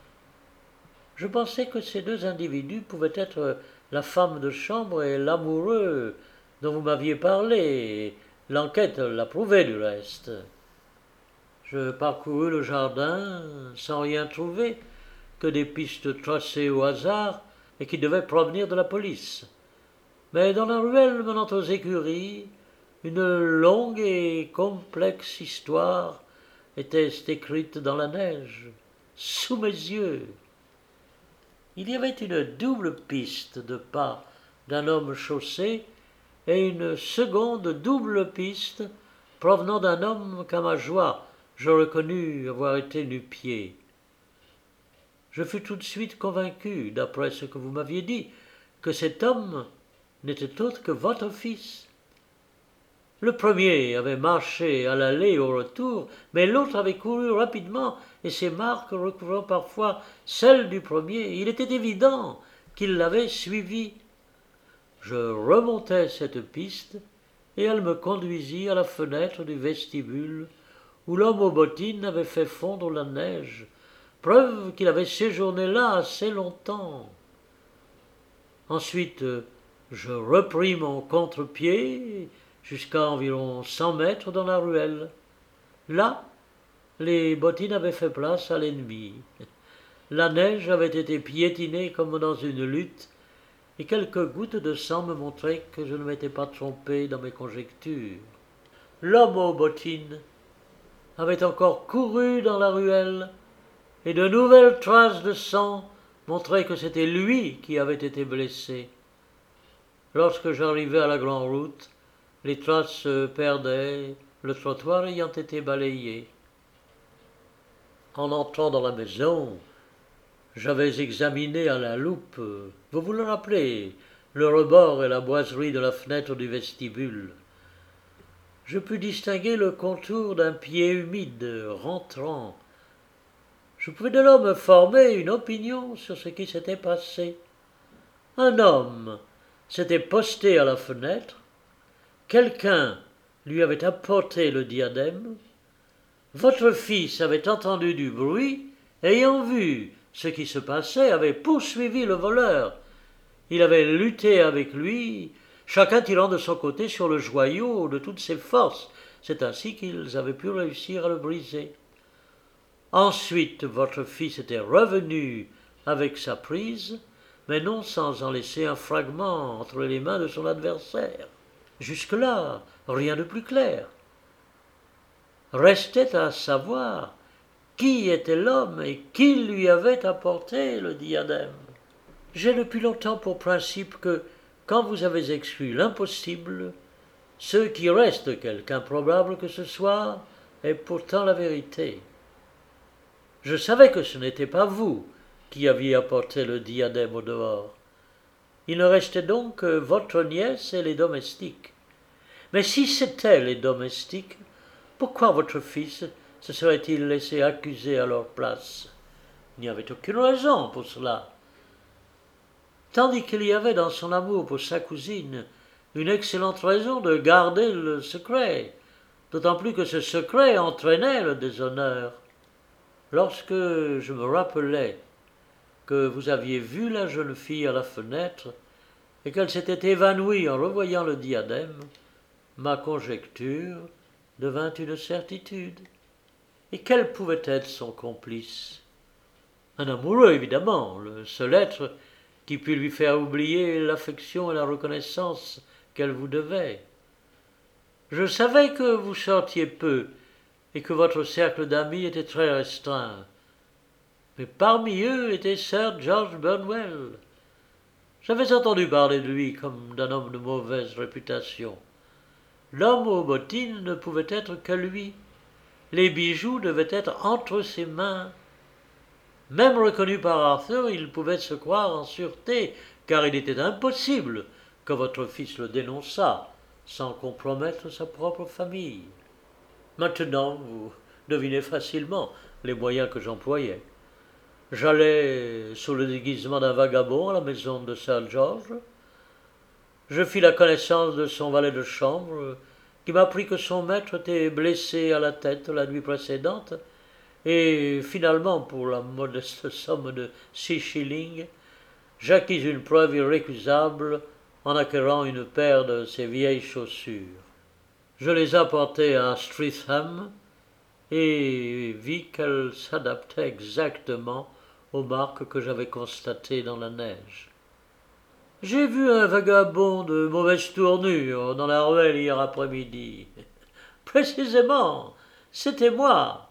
Je pensais que ces deux individus pouvaient être la femme de chambre et l'amoureux dont vous m'aviez parlé, et l'enquête l'a prouvé du reste. Je parcourus le jardin sans rien trouver que des pistes tracées au hasard et qui devaient provenir de la police. Mais dans la ruelle menant aux écuries, une longue et complexe histoire était écrite dans la neige, sous mes yeux. Il y avait une double piste de pas d'un homme chaussé et une seconde double piste provenant d'un homme qu'à ma joie je reconnus avoir été nu-pied. Je fus tout de suite convaincu, d'après ce que vous m'aviez dit, que cet homme n'était autre que votre fils. Le premier avait marché à l'aller et au retour, mais l'autre avait couru rapidement, et ses marques recouvrant parfois celles du premier, il était évident qu'il l'avait suivi. Je remontai cette piste, et elle me conduisit à la fenêtre du vestibule, où l'homme aux bottines avait fait fondre la neige, preuve qu'il avait séjourné là assez longtemps. Ensuite, je repris mon contre-pied jusqu'à environ cent mètres dans la ruelle. Là, les bottines avaient fait place à l'ennemi. La neige avait été piétinée comme dans une lutte, et quelques gouttes de sang me montraient que je ne m'étais pas trompé dans mes conjectures. L'homme aux bottines avait encore couru dans la ruelle, et de nouvelles traces de sang montraient que c'était lui qui avait été blessé. Lorsque j'arrivai à la grande route, les traces se perdaient, le trottoir ayant été balayé. En entrant dans la maison, j'avais examiné à la loupe, vous vous le rappelez, le rebord et la boiserie de la fenêtre du vestibule. Je pus distinguer le contour d'un pied humide rentrant. je pouvais de là me former une opinion sur ce qui s'était passé. Un homme s'était posté à la fenêtre, quelqu'un lui avait apporté le diadème, votre fils avait entendu du bruit, ayant vu ce qui se passait, avait poursuivi le voleur. Il avait lutté avec lui, chacun tirant de son côté sur le joyau de toutes ses forces. C'est ainsi qu'ils avaient pu réussir à le briser. Ensuite, votre fils était revenu avec sa prise, mais non sans en laisser un fragment entre les mains de son adversaire. Jusque-là, rien de plus clair. Restait à savoir qui était l'homme et qui lui avait apporté le diadème. J'ai depuis longtemps pour principe que, quand vous avez exclu l'impossible, ce qui reste, quelque improbable que ce soit, est pourtant la vérité. Je savais que ce n'était pas vous qui aviez apporté le diadème au dehors. Il ne restait donc que votre nièce et les domestiques. Mais si c'étaient les domestiques, pourquoi votre fils se serait-il laissé accuser à leur place? Il n'y avait aucune raison pour cela. Tandis qu'il y avait dans son amour pour sa cousine une excellente raison de garder le secret, d'autant plus que ce secret entraînait le déshonneur. Lorsque je me rappelai que vous aviez vu la jeune fille à la fenêtre et qu'elle s'était évanouie en revoyant le diadème, ma conjecture devint une certitude. Et quel pouvait être son complice? Un amoureux, évidemment, le seul être qui pût lui faire oublier l'affection et la reconnaissance qu'elle vous devait. Je savais que vous sortiez peu et que votre cercle d'amis était très restreint. Mais parmi eux était Sir George Burnwell. J'avais entendu parler de lui comme d'un homme de mauvaise réputation. L'homme aux bottines ne pouvait être que lui. Les bijoux devaient être entre ses mains. Même reconnu par Arthur, il pouvait se croire en sûreté, car il était impossible que votre fils le dénonçât sans compromettre sa propre famille. Maintenant, vous devinez facilement les moyens que j'employais. J'allai sous le déguisement d'un vagabond à la maison de Sir George. Je fis la connaissance de son valet de chambre, qui m'apprit que son maître était blessé à la tête la nuit précédente, et finalement, pour la modeste somme de six shillings, j'acquis une preuve irrécusable en acquérant une paire de ses vieilles chaussures. Je les apportai à Streatham et vis qu'elles s'adaptaient exactement aux marques que j'avais constatées dans la neige. J'ai vu un vagabond de mauvaise tournure dans la ruelle hier après-midi. Précisément, c'était moi.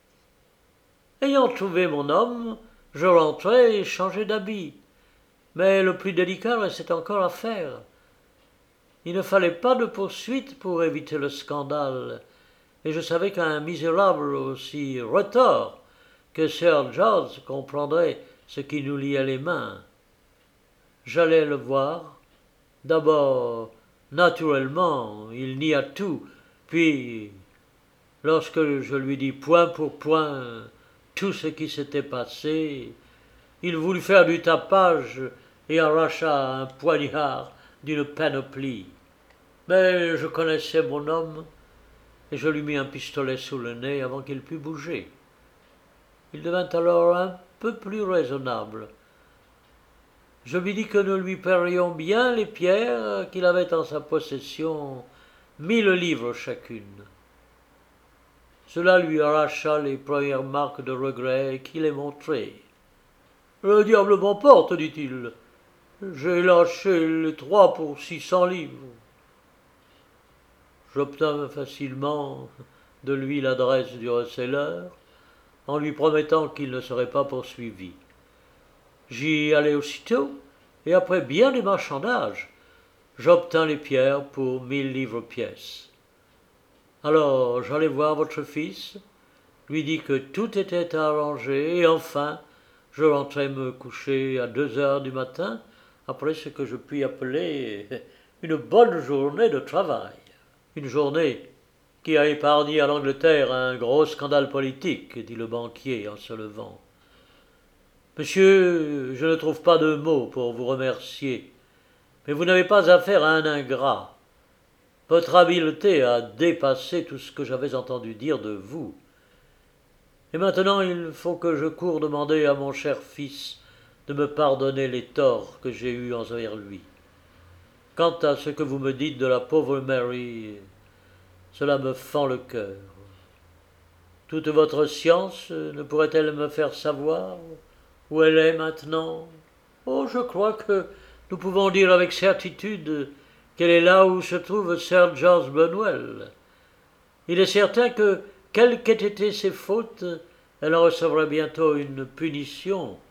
Ayant trouvé mon homme, je rentrai et changeai d'habit. Mais le plus délicat restait encore à faire. Il ne fallait pas de poursuite pour éviter le scandale, et je savais qu'un misérable aussi retors que Sir George comprendrait ce qui nous liait les mains. J'allais le voir. D'abord, naturellement, il nia tout, puis, lorsque je lui dis point pour point tout ce qui s'était passé, il voulut faire du tapage et arracha un poignard d'une panoplie. Mais je connaissais mon homme, et je lui mis un pistolet sous le nez avant qu'il pût bouger. Il devint alors un peu plus raisonnable. Je lui dis que nous lui paierions bien les pierres qu'il avait en sa possession, mille livres chacune. Cela lui arracha les premières marques de regret qu'il les montrait. « Le diable m'emporte, dit-il. J'ai lâché les trois pour six cents livres. » J'obtins facilement de lui l'adresse du receleur, en lui promettant qu'il ne serait pas poursuivi. J'y allai aussitôt, et après bien des marchandages, j'obtins les pierres pour mille livres pièce. Alors j'allai voir votre fils, lui dis que tout était arrangé, et enfin je rentrai me coucher à deux heures du matin, après ce que je puis appeler une bonne journée de travail. Une journée qui a épargné à l'Angleterre un gros scandale politique, dit le banquier en se levant. Monsieur, je ne trouve pas de mots pour vous remercier, mais vous n'avez pas affaire à un ingrat. Votre habileté a dépassé tout ce que j'avais entendu dire de vous. Et maintenant il faut que je coure demander à mon cher fils de me pardonner les torts que j'ai eus envers lui. Quant à ce que vous me dites de la pauvre Mary, cela me fend le cœur. Toute votre science ne pourrait-elle me faire savoir où elle est maintenant? Oh, je crois que nous pouvons dire avec certitude qu'elle est là où se trouve Sir George Benwell. Il est certain que, quelles qu'aient été ses fautes, elle en recevrait bientôt une punition.